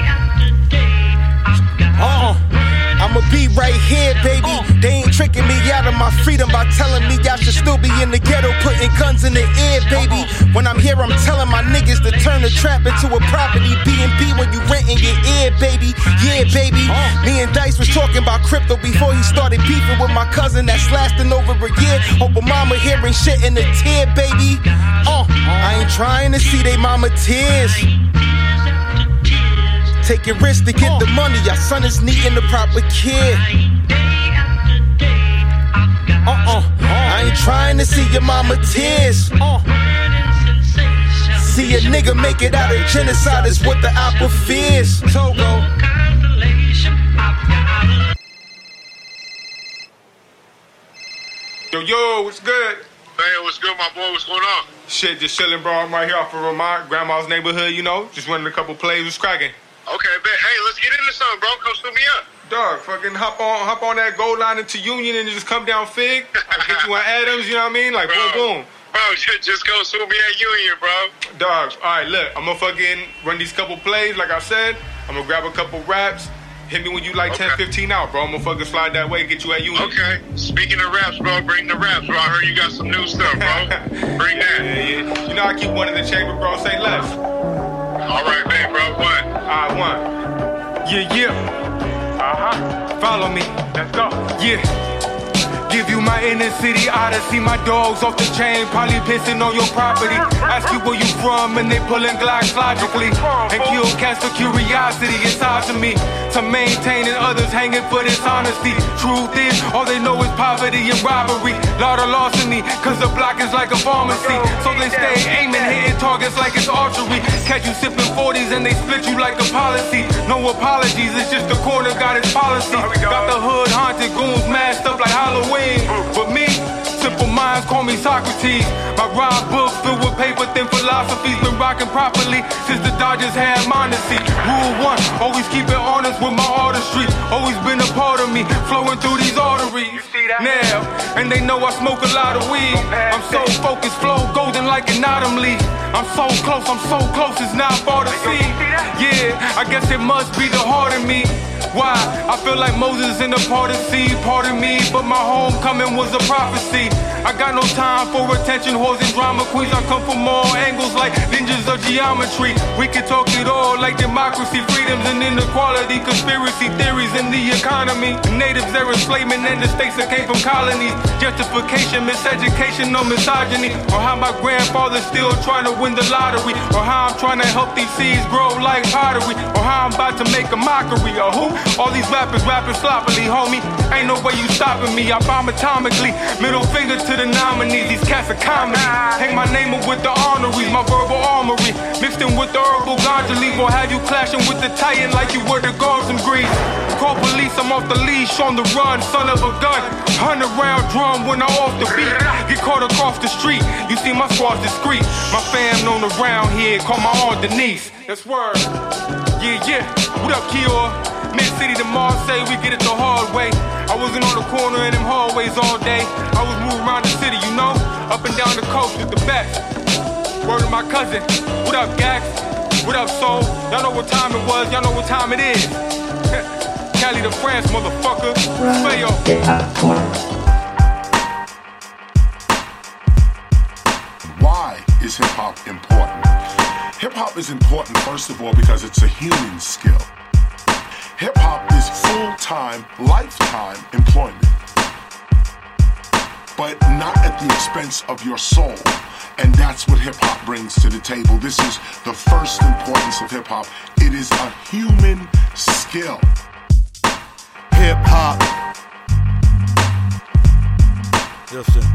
Uh. I'ma be right here, baby. They ain't tricking me out of my freedom by telling me I should still be in the ghetto, putting guns in the air, baby. When I'm here, I'm telling my niggas to turn the trap into a property. B and B when you renting your ear, baby. Yeah, baby. Me and Dice was talking about crypto before he started beefing with my cousin that's lasting over a year. Hope a mama hearing shit in the tear, baby. Uh, I ain't trying to see they mama tears. Taking risks to get the money, our son is needing the proper care. Uh-uh, I ain't trying to see your mama tears. Uh. See a nigga make it out of genocide is what the apple fears. Togo. Yo, yo, what's good? Hey, what's good, my boy? What's going on? Shit, just chilling, bro. I'm right here off of Vermont, grandma's neighborhood, you know. Just running a couple plays. What's cracking? Okay, bet. Hey, let's get into something, bro. Come swoop me up. Dog, fucking hop on hop on that gold line into Union and just come down Fig. I'll get you on Adams, you know what I mean? Like, bro, boom, boom. Bro, just, just go swoop me at Union, bro. Dog, all right, look. I'm gonna fucking run these couple plays, like I said. I'm gonna grab a couple raps. Hit me when you like okay. ten, fifteen out, bro. I'm gonna fucking slide that way and get you at Union. Okay. Speaking of raps, bro, bring the raps, bro. I heard you got some new stuff, bro. Bring that. Yeah, yeah. You know I keep one in the chamber, bro. Say less. All right, man, bro. One. All right, one. Yeah, yeah. Uh-huh. Follow me. Let's go. Yeah. Give you my inner city odyssey. My dogs off the chain, probably pissing on your property. Ask you where you from, and they pulling Glocks logically. And kill cats for curiosity inside of me. To maintaining others hanging for dishonesty. Truth is, all they know is poverty and robbery. Lot of larceny, cause the block is like a pharmacy. So they stay aiming, hitting targets like it's archery. Catch you sipping forties and they split you like a policy. No apologies, it's just the corner got its policy. Got the hood haunted, goons masked up like Halloween. But me, simple minds call me Socrates. My rhyme book filled with paper thin philosophies. Been rocking properly since the Dodgers had Mondesi. Rule one, always keep it honest with my artistry. Always been a part of me, flowing through these arteries. Now, and they know I smoke a lot of weed. I'm so focused, flow golden like an autumn leaf. I'm so close, I'm so close, it's not far to see. Yeah, I guess it must be the heart in me. Why? I feel like Moses in the parted sea, pardon me, but my homecoming was a prophecy. I got no time for attention, whores and drama queens. I come from all angles like ninjas of geometry. We can talk it all like democracy, freedoms and inequality, conspiracy theories in the economy. Natives, their enslavement, and the states that came from colonies. Justification, miseducation, or misogyny. Or how my grandfather still trying to win the lottery. Or how I'm trying to help these seeds grow like pottery. Or how I'm about to make a mockery of who? All these rappers rapping sloppily, homie. Ain't no way you stopping me. I bomb atomically. Middle finger to the nominees. These cats are comedy. Hang my name up with the honorees. My verbal armory. Mixed in with the herbal ganja leaf. Or have you clashing with the titan like you were the guards and grease. Call police, I'm off the leash. On the run, son of a gun. Hundred round drum when I'm off the beat. Get caught across the street. You see my squad's discreet. My fam known around here. Call my aunt Denise. That's word. Yeah, yeah. What up, Kior? Mid-city to Marseille, we get it the hard way. I wasn't on the corner in them hallways all day. I was moving around the city, you know, up and down the coast with the best. Word to my cousin, what up, Gax? What up, Soul? Y'all know what time it was, y'all know what time it is. Cali to France, motherfucker. Fayo. Why is hip-hop important? Hip-hop is important, first of all, because it's a human skill. Hip-hop is full-time, lifetime employment, but not at the expense of your soul. And that's what hip-hop brings to the table. This is the first importance of hip-hop. It is a human skill. Hip-hop. Listen.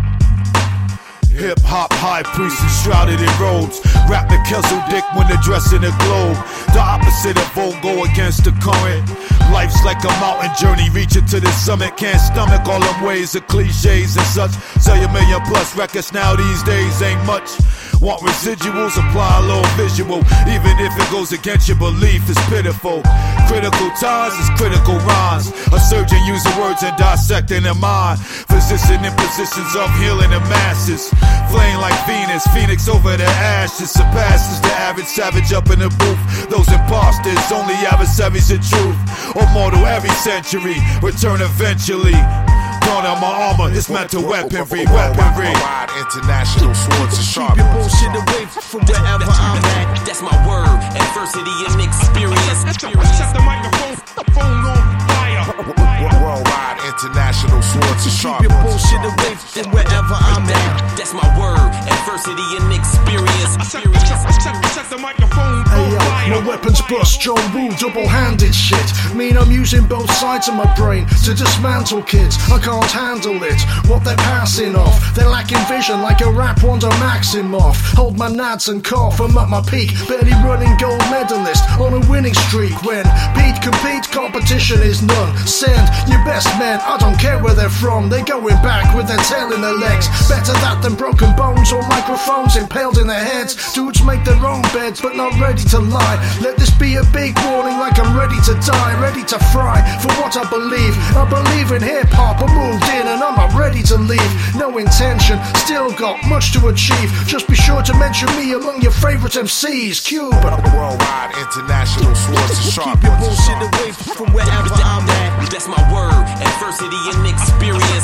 Hip-hop high priest enshrouded in robes. Rap the Kessel Dick when addressing the globe. The opposite of vogue, go against the current. Life's like a mountain journey, reaching to the summit. Can't stomach all them ways of cliches and such. Sell your million plus records now these days ain't much. Want residuals, apply a little visual. Even if it goes against your belief, it's pitiful. Critical times is critical rhymes. A surgeon using words and dissecting the mind. Physician in positions of healing the masses. Flame like Venus, Phoenix over the ashes. Surpasses the average savage up in the booth. Those imposters, only adversaries of truth. Immortal every century, return eventually. Dawn on my armor, it's mental weaponry, weaponry. Wide international swords and sharp. Keep your bullshit away from wherever I'm at. That's my word, adversity and experience. Set the microphone phone on fire. Worldwide international swords and sharp. Keep your bullshit away from wherever I'm at. That's my word, adversity and experience. Set the microphone hey, yo, my weapons bust, John Woo, double-handed shit. Mean I'm using both sides of my brain to dismantle kids. I can't handle it, what they're passing off. They're lacking vision like a rap wonder Maximoff. Hold my nads and cough, I'm at my peak. Barely running gold medalist on a winning streak. When Pete compete, competition is none. Send your best men, I don't care where they're from. They're going back with their tail in their legs. Better that than broken bones or microphones impaled in their heads. Dudes make their own beds but not ready to lie. Let this be a big warning like I'm ready to die. Ready to fry for what I believe. I believe in hip-hop, I moved in and I'm not ready to leave. No intention, still got much to achieve. Just be sure to mention me among your favorite M Cs. Cube. Worldwide international swords and sharp. Keep your bullshit away from wherever I'm at. That's my word, adversity and experience.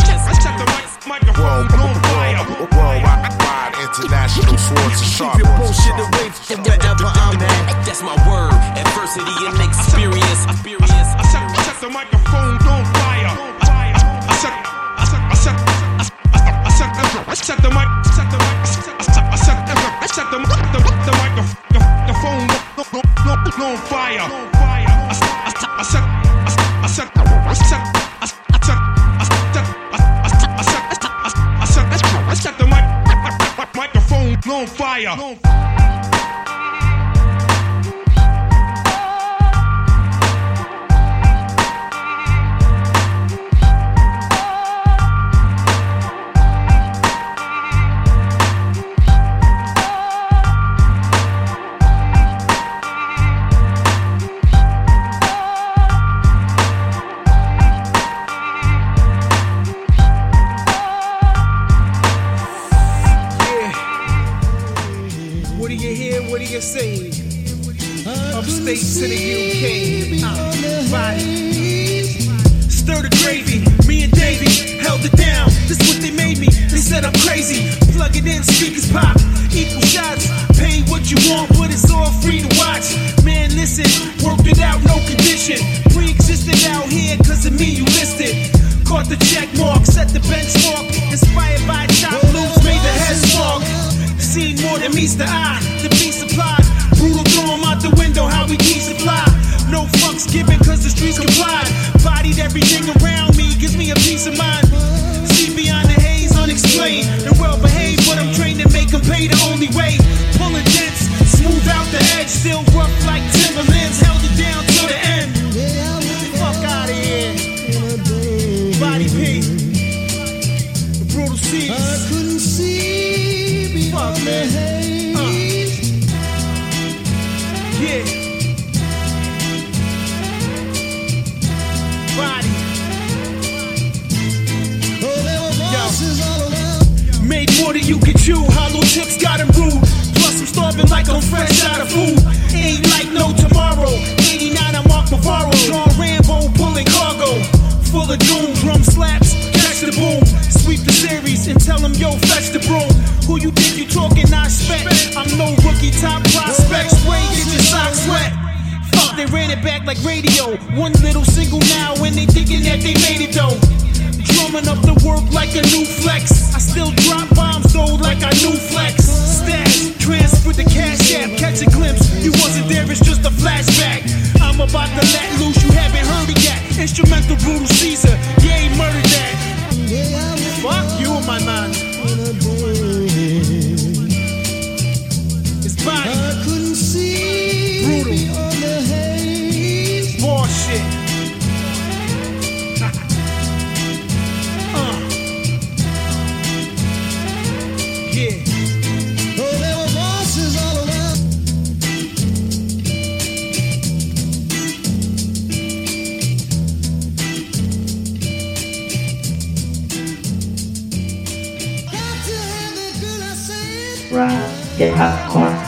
World, worldwide international swords and sharp. Keep your bullshit away from wherever I'm at. That's my word, adversity and experience. I set, I set the microphone on fire. I set, I set, I set, I set, I set the mic, set the mic, I set, I set, I set the the the microphone, the phone on fire. I set, I set, I set, I set, I set, I set, I set, I set the mic, microphone on fire. Say, upstate to the U K, uh, body. Stir the gravy, me and Davey held it down. This is what they made me. They said I'm crazy. Plug it in, speakers pop, equal shots. Pay what you want, but it's all free to watch. Man, listen, worked it out, no condition. Pre-existed out here, cause of me you listed. Caught the check mark, set the benchmark. Inspired by top loops, made the head spark. Seen more than meets the eye, the beat supplied. Brutal, throw 'em out the window, how we keep supply. No fucks given, cause the streets complied. Bodied everything around me, gives me a peace of mind. See beyond the haze, unexplained. And well behaved, but I'm trained to make them pay the only way. Pulling dents, smooth out the edge. Still rough like Timberlands, held it down to the end. Fuck out of here. Body P. The brutal C's. I couldn't see. Fuck, man. Uh. Yeah. Body. Yo. Made more than you could chew. Hollow tips got him rude. Plus I'm starving like I'm fresh out of food. Ain't like no tomorrow. eighty-nine I'm Mark Bavaro. John Rambo pulling cargo. Full of doom. Drum slaps. Catch the boom. Sweep the series and tell them yo fetch the broom. Who you think you talking? I spec. I'm no rookie top prospect. it back like radio. One little single now and they thinking that they made it though. Drumming up the work like a new flex. I still drop bombs though like I knew flex. Stash, transfer the cash app, catch a glimpse. You wasn't there, it's just a flashback. I'm about to let loose, you haven't heard it yet. Instrumental brutal Caesar, yeah, he murdered that. Fuck you, my man. His body. I couldn't see brutal. Bullshit. uh. Yeah. Oh, there were bosses all around. Hip Hop Corner.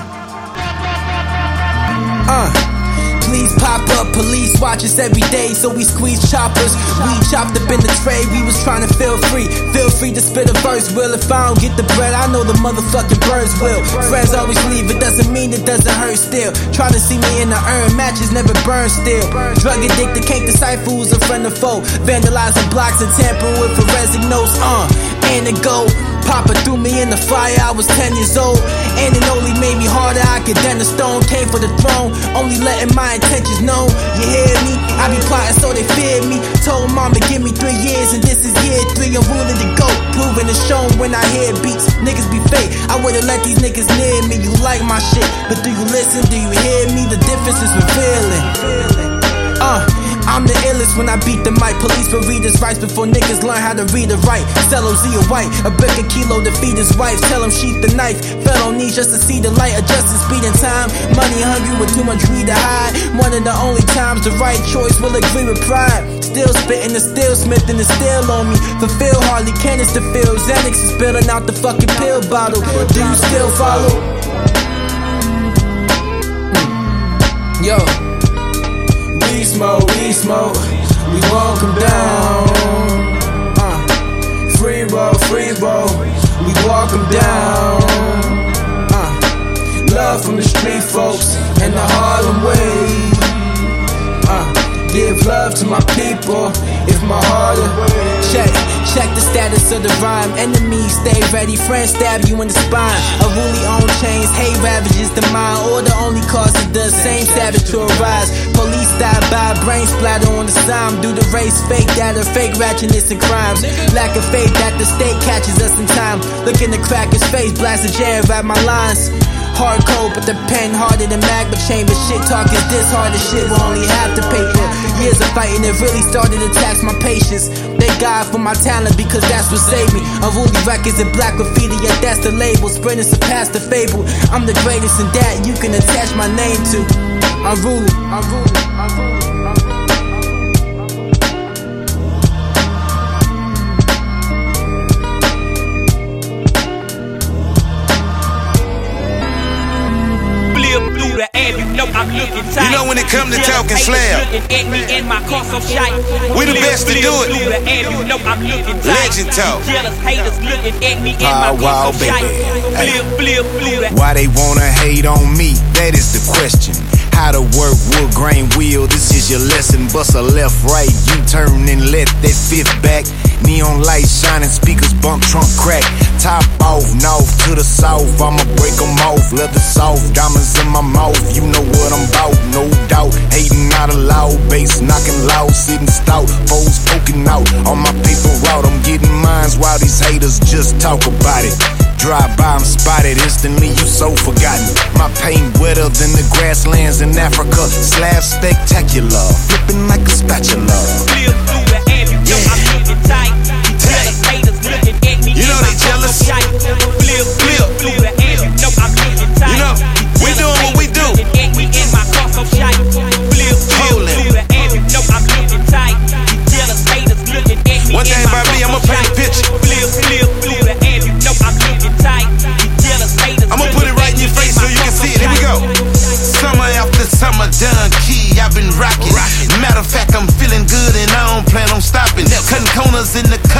Uh, please pop up, police watch us every day, so we squeeze choppers. We chopped up in the tray, we was trying to feel free. Feel free to spit a verse, will. If I don't get the bread, I know the motherfucking birds will. Friends always leave, it doesn't mean it doesn't hurt still. Try to see me in the urn, matches never burn still. Drug addicted, can't decipher who's a friend or foe. Vandalizing blocks and tampering with forensic notes, uh, and it go. Papa threw me in the fire, I was ten years old. And it only made me harder, I could then a stone. Came for the throne, only letting my intentions known. You hear me? I be plotting so they feared me. Told mom to give me three years and this is year three. I'm willing to go, proving it's shown when I hear beats. Niggas be fake, I wouldn't let these niggas near me. You like my shit, but do you listen? Do you hear me? The difference is revealing. Uh I'm the illest when I beat the mic. Police for readers' rights before niggas learn how to read and write. Sell O Z a white, a brick a kilo to feed his wife. Tell him sheath the knife. Fell on knees just to see the light. Adjusting speed and time. Money hungry with too much greed to hide. One of the only times the right choice will agree with pride. Still spitting the steel, smithing the steel on me. Fulfill hardly can it's the feel. Xanax is spilling out the fucking pill bottle. Do you still follow? Yo. We smoke, we smoke, we walk them down. Uh, free roll, free roll, we walk them down. Uh, love from the street folks and the Harlem way. Uh, give love to my people, if my heart is check. Check the status of the rhyme. Enemies stay ready, friends stab you in the spine. Unruly on chains, hate ravages the mind. Or the only cause is the same savage to arise. Police dive by, brain splatter on the sign. Do the race, fake data, fake ratchetness and crimes. Lack of faith that the state catches us in time. Look in the crack his face, blast a jam, rap my lines. Hard code, but the pen harder than magma chamber. Shit talk is this hard as shit will only have the paper. Years of fighting, it really started to tax my patience. Thank God for my talent because that's what saved me. Unruly records and black graffiti, yeah that's the label. Spreading surpass the fable. I'm the greatest and that you can attach my name to. Unruly, unruly, unruly. You know when it come to talking slam, we the best to do it. Legend talk. Pow wow baby. Hey. Why they wanna hate on me? That is the question. How to work wood grain wheel, this is your lesson. Bust a left, right, U-turn and let that fifth back. Neon lights shining, speakers bump, trunk crack. Top off, north to the south, I'ma break them off. Leather soft, diamonds in my mouth, you know what I'm bout, no doubt. Hating not allowed, bass knocking loud, sitting stout, foes poking out. On my paper route, I'm getting mines while these haters just talk about it. Drive by, I'm spotted, instantly you so forgotten. My paint wetter than the grasslands in Africa. Slab spectacular, flipping like a spatula. Yeah. You know they jealous. Flip, flip. You know, we doing what we do. One thing about me, I'ma paint a picture. I'ma put it right in your face so you can see it. Here we go. Summer after summer done, key, I've been rocking. Matter of fact, I'm feeling good and I don't plan on stopping. Cutting corners in the cut.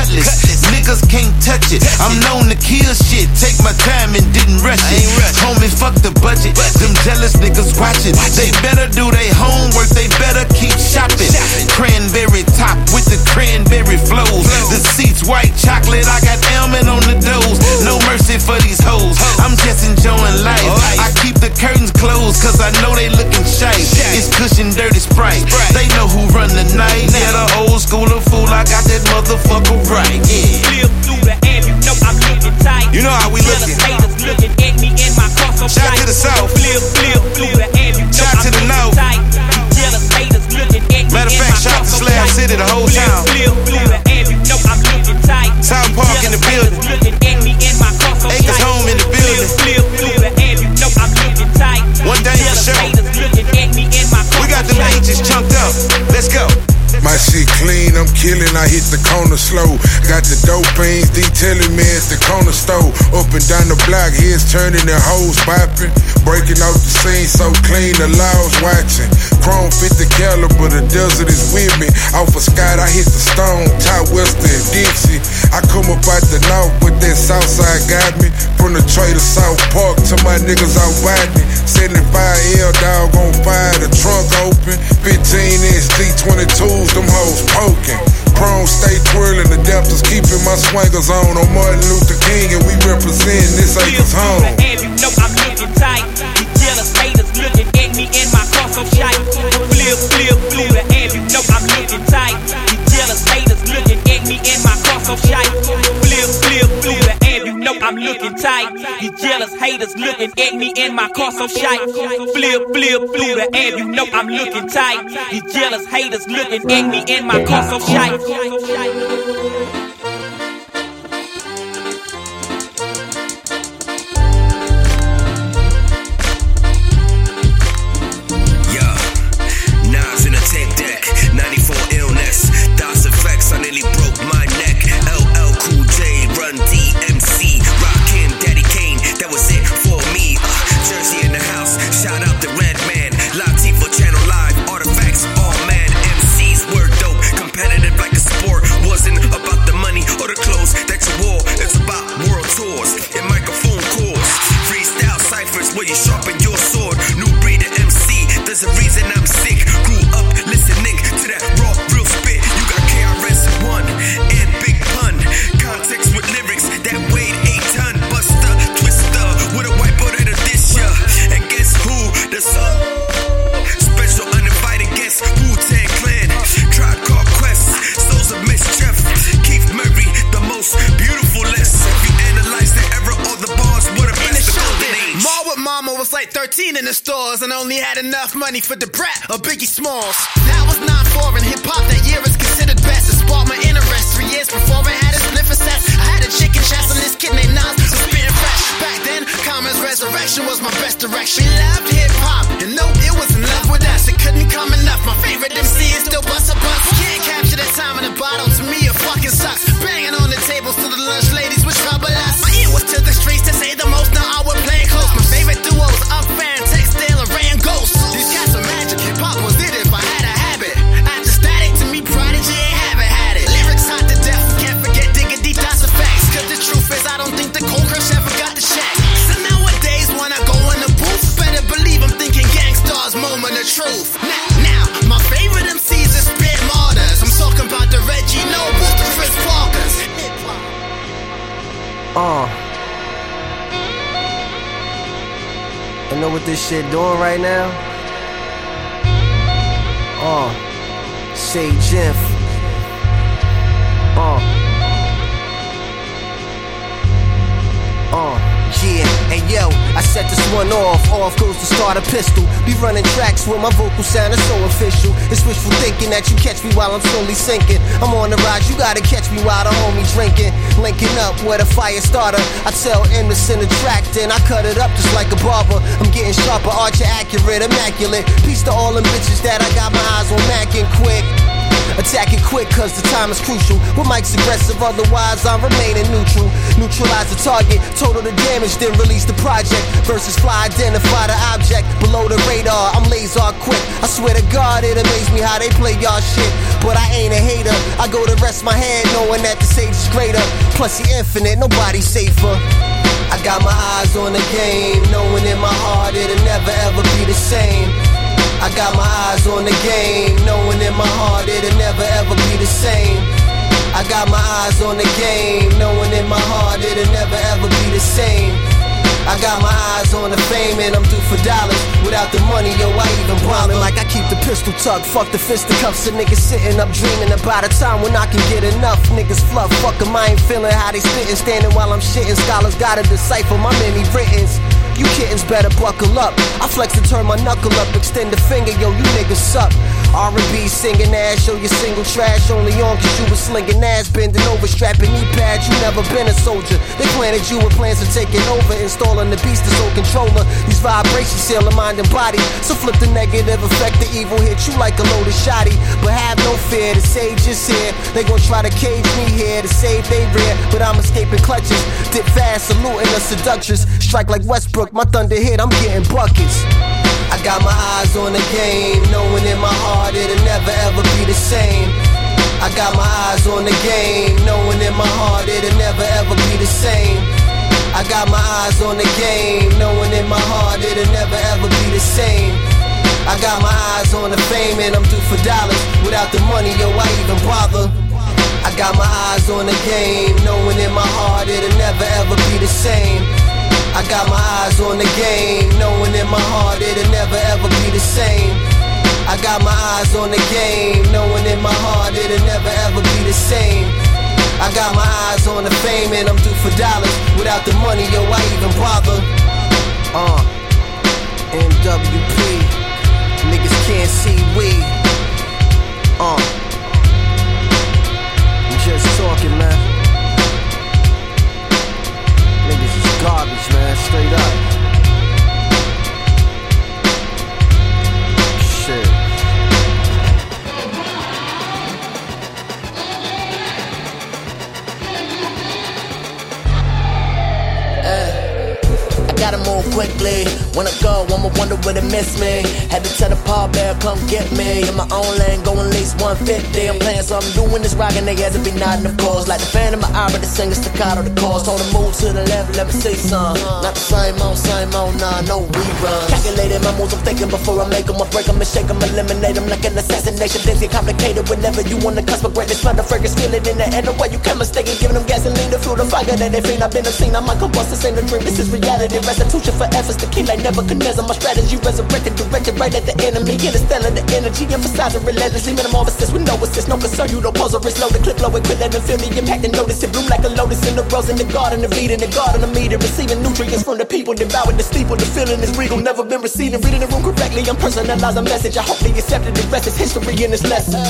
touch it. I'm known to kill shit, take my time and didn't rush it. Homie, fuck the budget, them jealous niggas watching. They better do their homework, they better keep shopping. Cranberry top with the cranberry flows. The seats white chocolate, I got almond on the doors. No mercy for these hoes, I'm just enjoying life. I keep the curtains closed cause I know they looking shy. It's cushion dirty Sprite, they know who run the night. Yeah, the old schooler fool, I got that motherfucker right. Yeah. Flip through the air, you know I'm looking tight. You know how we looking. Haters looking at me in my car so shout to the south. Flip, flip through the air, you know shout I'm to the looking north. tight. Jealous haters looking at me. Matter of fact, shout to Slab City, the whole town. Flip through the air, you know I'm looking tight. South Park in the building. Looking at me in my car so Acres home in the building. Flip through the air, you know I'm looking tight. One thing for sure, we got the majors chunked up. Let's go. My shit clean, I'm killing, I hit the corner slow. Got the dope pains detailing me at the corner store. Up and down the block, heads turning and hoes bopping. Breaking out the scene so clean, the laws watching. Chrome fifty caliber, the desert is with me. Off of Scott, I hit the stone, top Western and Dixie. I come up out the north, but that south side got me. From the trader South Park to my niggas out Botany. seventy-five L dog on fire, the trunk open. fifteen inch D twenty-twos, them hoes poking. Chrome stay twirling, the Deltas keeping my swangers on. On Martin Luther King and we represent this acres home. You know I'm looking tight. You jealous haters looking at me in my car so shy. Flip, flip through the air, you know I'm looking tight. You jealous haters looking at me in my car so shy. Flip, flip through the air, you know I'm looking tight. You jealous haters looking at me in my car so shy. Flip, flip through the air, you know I'm looking tight. You jealous haters looking at me in my car so shy. ninety-four illness, DOS effects, I nearly broke my neck. L L Cool J, Run D M C, Rakim, Daddy Kane, that was it for me. Uh, Jersey in the house, shout out the Red Man, Latifah Channel Live, Artifacts, all man, M Cs were dope, competitive like a sport. Wasn't about the money or the clothes that you wore, it's about world tours and microphone calls. Freestyle ciphers where you sharpen your sword. New breed of M C, there's a reason I'm sick. Grew up listening to that raw, real spit. You got K R S One and Big Pun. Context with lyrics that weighed eight ton. Buster, Twister, with a whiteboard at a dish, yeah. And guess who? The soul. Special uninvited guest, Wu-Tang Clan. Tribe Called Quest, Souls of Mischief. Keith Murray, the most beautiful list. If you analyze the era, all the bars were the best of golden age. Mall with Mama was like thirteen in the stores and only had enough money for the brat or Biggie Smalls. That was nine four in hip hop, that year is considered best. It sparked my interest three years before I had a spliff set. I had a chicken chest and this kid named Nas was spitting fresh. Back then, Common's Resurrection was my best direction. We loved hip hop, and nope, it was in love with us. It couldn't come enough. My favorite M C is still Bust a Bus. Can't capture that time in the bottle, to me it fucking sucks. Banging on the tables to the lunch ladies with trouble us. My ear was to the streets to say the most, now I would play close. My favorite duos, Up Fan, Textile, and Ran Ghost. These cats are magic, hip hop was it if I had a habit. After Static, to me Prodigy ain't haven't had it. Lyrics hot to death, can't forget digging deep, that's a fact. Cause the truth is I don't think the Cold Crush ever got the check. So nowadays when I go in the booth, better believe I'm thinking Gangstar's moment of truth. Now, now my favorite M Cs is Spit Martyrs. I'm talking about the Reggie Nobles, the Chris Parkers. Uh. You know what this shit doing right now? Uh. Say Jeff. Uh. Uh. Yeah, and yo, I set this one off. Off goes to start a pistol. Be running tracks with my vocal sound is so official. It's wishful thinking that you catch me while I'm slowly sinking. I'm on the rise, you gotta catch me while the homies drinking. Linking up with a fire starter. I tell M to send a track, then I cut it up just like a barber. I'm getting sharper, archer accurate, immaculate. Peace to all them bitches that I got my eyes on macking quick. Attack it quick cause the time is crucial. With mics aggressive, otherwise I'm remaining neutral. Neutralize the target, total the damage, then release the project. Versus fly, identify the object below the radar. I'm laser quick, I swear to God it amazes me how they play y'all shit. But I ain't a hater, I go to rest my hand knowing that the stage is greater. Plus he infinite, nobody's safer. I got my eyes on the game, knowing in my heart it'll never ever be the same. I got my eyes on the game, knowing in my heart it'll never ever be the same. I got my eyes on the game, knowing in my heart it'll never ever be the same. I got my eyes on the fame and I'm due for dollars. Without the money, yo, I even bother. Like I keep the pistol tucked, fuck the fisticuffs. A niggas sitting up dreaming about a time when I can get enough. Niggas fluff, fuck 'em, I ain't feeling how they spittin'. Standing while I'm shitting, scholars gotta decipher my many writtens. You kittens better buckle up. I flex and turn my knuckle up, extend the finger, yo, you niggas suck. R and B singing ass, show your single trash. Only on cause you was slinging ass, bending over, strapping knee pads. You never been a soldier. They planted you with plans of taking over, installing the beast as old controller. These vibrations seal the mind and body. So flip the negative effect, the evil hit you like a loaded shotty. But have no fear, the sage is here. They gon' try to cage me here to save they rear, but I'm escaping clutches. Dip fast, saluting the seductress. Strike like Westbrook, my thunder hit, I'm getting buckets. I got my eyes on the game, knowing in my heart it'll never ever be the same. I got my eyes on the game, knowing in my heart it'll never ever be the same. I got my eyes on the game, knowing in my heart it'll never ever be the same. I got my eyes on the fame and I'm due for dollars. Without the money, yo, I even bother. I got my eyes on the game, knowing in my heart it'll never ever be the same. I got my eyes on the game, knowing in my heart it'll never ever be the same. I got my eyes on the game, knowing in my heart it'll never ever be the same. I got my eyes on the fame and I'm due for dollars. Without the money, yo, I even bother. Uh, M W P, niggas can't see we. Uh, I'm just talking, man. Niggas is garbage, man, straight up. Shit. Gotta move quickly. When I go, I'ma wonder where they miss me. Had to tell the pallbearer, come get me. In my own lane, going at least one fifty. I'm playing something, doing this rockin', they has to be nodding, of course. Like the fan in my eye, but the singer staccato, the chorus. Told them move to the left, let me see some. Not the same old, same old, nah, no reruns. Calculating my moves, I'm thinking before I make them. I break them and shake them, eliminate them like an assassination. Things get complicated whenever you on the cusp of greatness. Find the fragrance, feel it in the air. The way you can't mistake it, giving them gasoline to fuel the fire that they feel. I've been obscene, I might combust, this ain't a dream, this is reality. Restitution for efforts, the key like Nebuchadnezzar. My strategy resurrected, directed right at the enemy. Interstellar, the energy, emphasizing relentlessly. Metamorphosis with no assist, no concern. You don't pause or risk, load the clip low and quit, let them feel the impact and notice it. Bloom like a lotus in the rose in the garden of Eden. The garden of Eden, receiving nutrients from the people. Devouring the steeple, the feeling is regal. Never been receiving, reading the room correctly. I'm personalizing a message. I hope they accepted the rest is history in this lesson.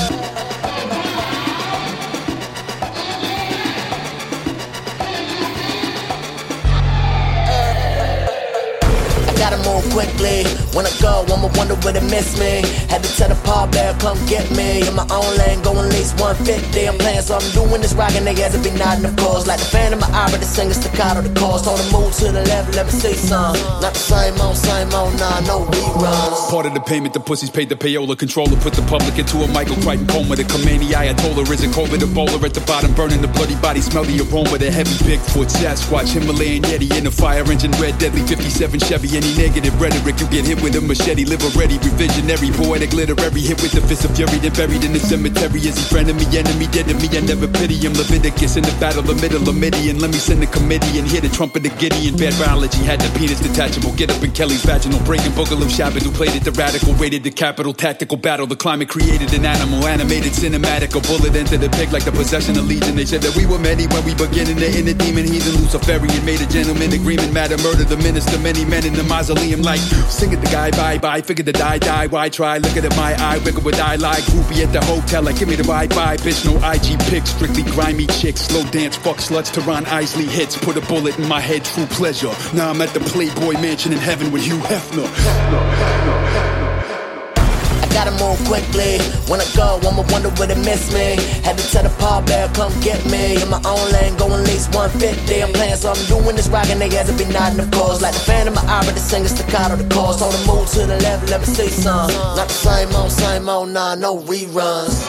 Gotta move quickly. When I go, I'ma wonder where they miss me. Had to tell the pallbearer, come get me. In my own lane, going at least one fifty. I'm playing something, doing this rockin', they has to be nodding, of course. Like the fan in my eye, but the singer staccato, the chorus. Told them move to the left, let me see some. Not the same old, same old, nah, no reruns. Part of the payment, the pussies paid the payola. Controller put the public into a Michael Crichton coma. The Khomeini Ayatollah is a COVID Ebola at the bottom, burning the bloody body. Smell the aroma, the heavy Bigfoot, Sasquatch, Himalayan Yeti in a fire engine, red deadly fifty-seven Chevy. Any negative rhetoric, you get hit with a machete. Live already, revisionary, poetic, literary. Hit with the fist of fury, then buried in the cemetery. Is he friend of me, enemy, dead to me? I never pity him. Leviticus in the battle, the middle of Midian. Let me send the committee and hear the trumpet of Gideon. Bad biology had the penis detachable. Get up in Kelly's vaginal, breaking Boogaloo Shabbat, who played it the radical, rated the capital, tactical battle. The climate created an animal, animated, cinematic. A bullet entered the pig like the possession of legion. They said that we were many when we beginning the inner demon. Heathen Luciferian made a gentleman agreement. Matter murder the minister, many men in the mausoleum. Like, sing it the guy, bye bye. Figure the die, die, why try? Look at it, my eye, wiggle with eye like groupie at the hotel. Like, give me the ride, bye, bitch. No I G pics, strictly grimy chicks. Slow dance, fuck sluts, Teron Isley hits. Put a bullet in my head, true pleasure. Now I'm at the Playboy Mansion in heaven with Hugh Hefner. Hefner, Hefner, Hefner. gotta move quickly. When I go, I'ma wonder where they miss me. Had to tell the pallbearer, come get me. In my own lane, going at least one fifty. I'm playing, so I'm doing this rockin', they has to be nodding, of course. Like the fan in my eye, but the singer staccato the chorus. On the move to the left, let me see some. Not the same old, same old, nah, no reruns.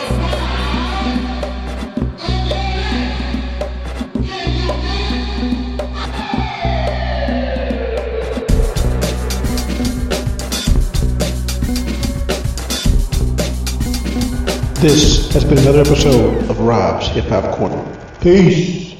This has been another episode of Rob's Hip Hop Corner. Peace.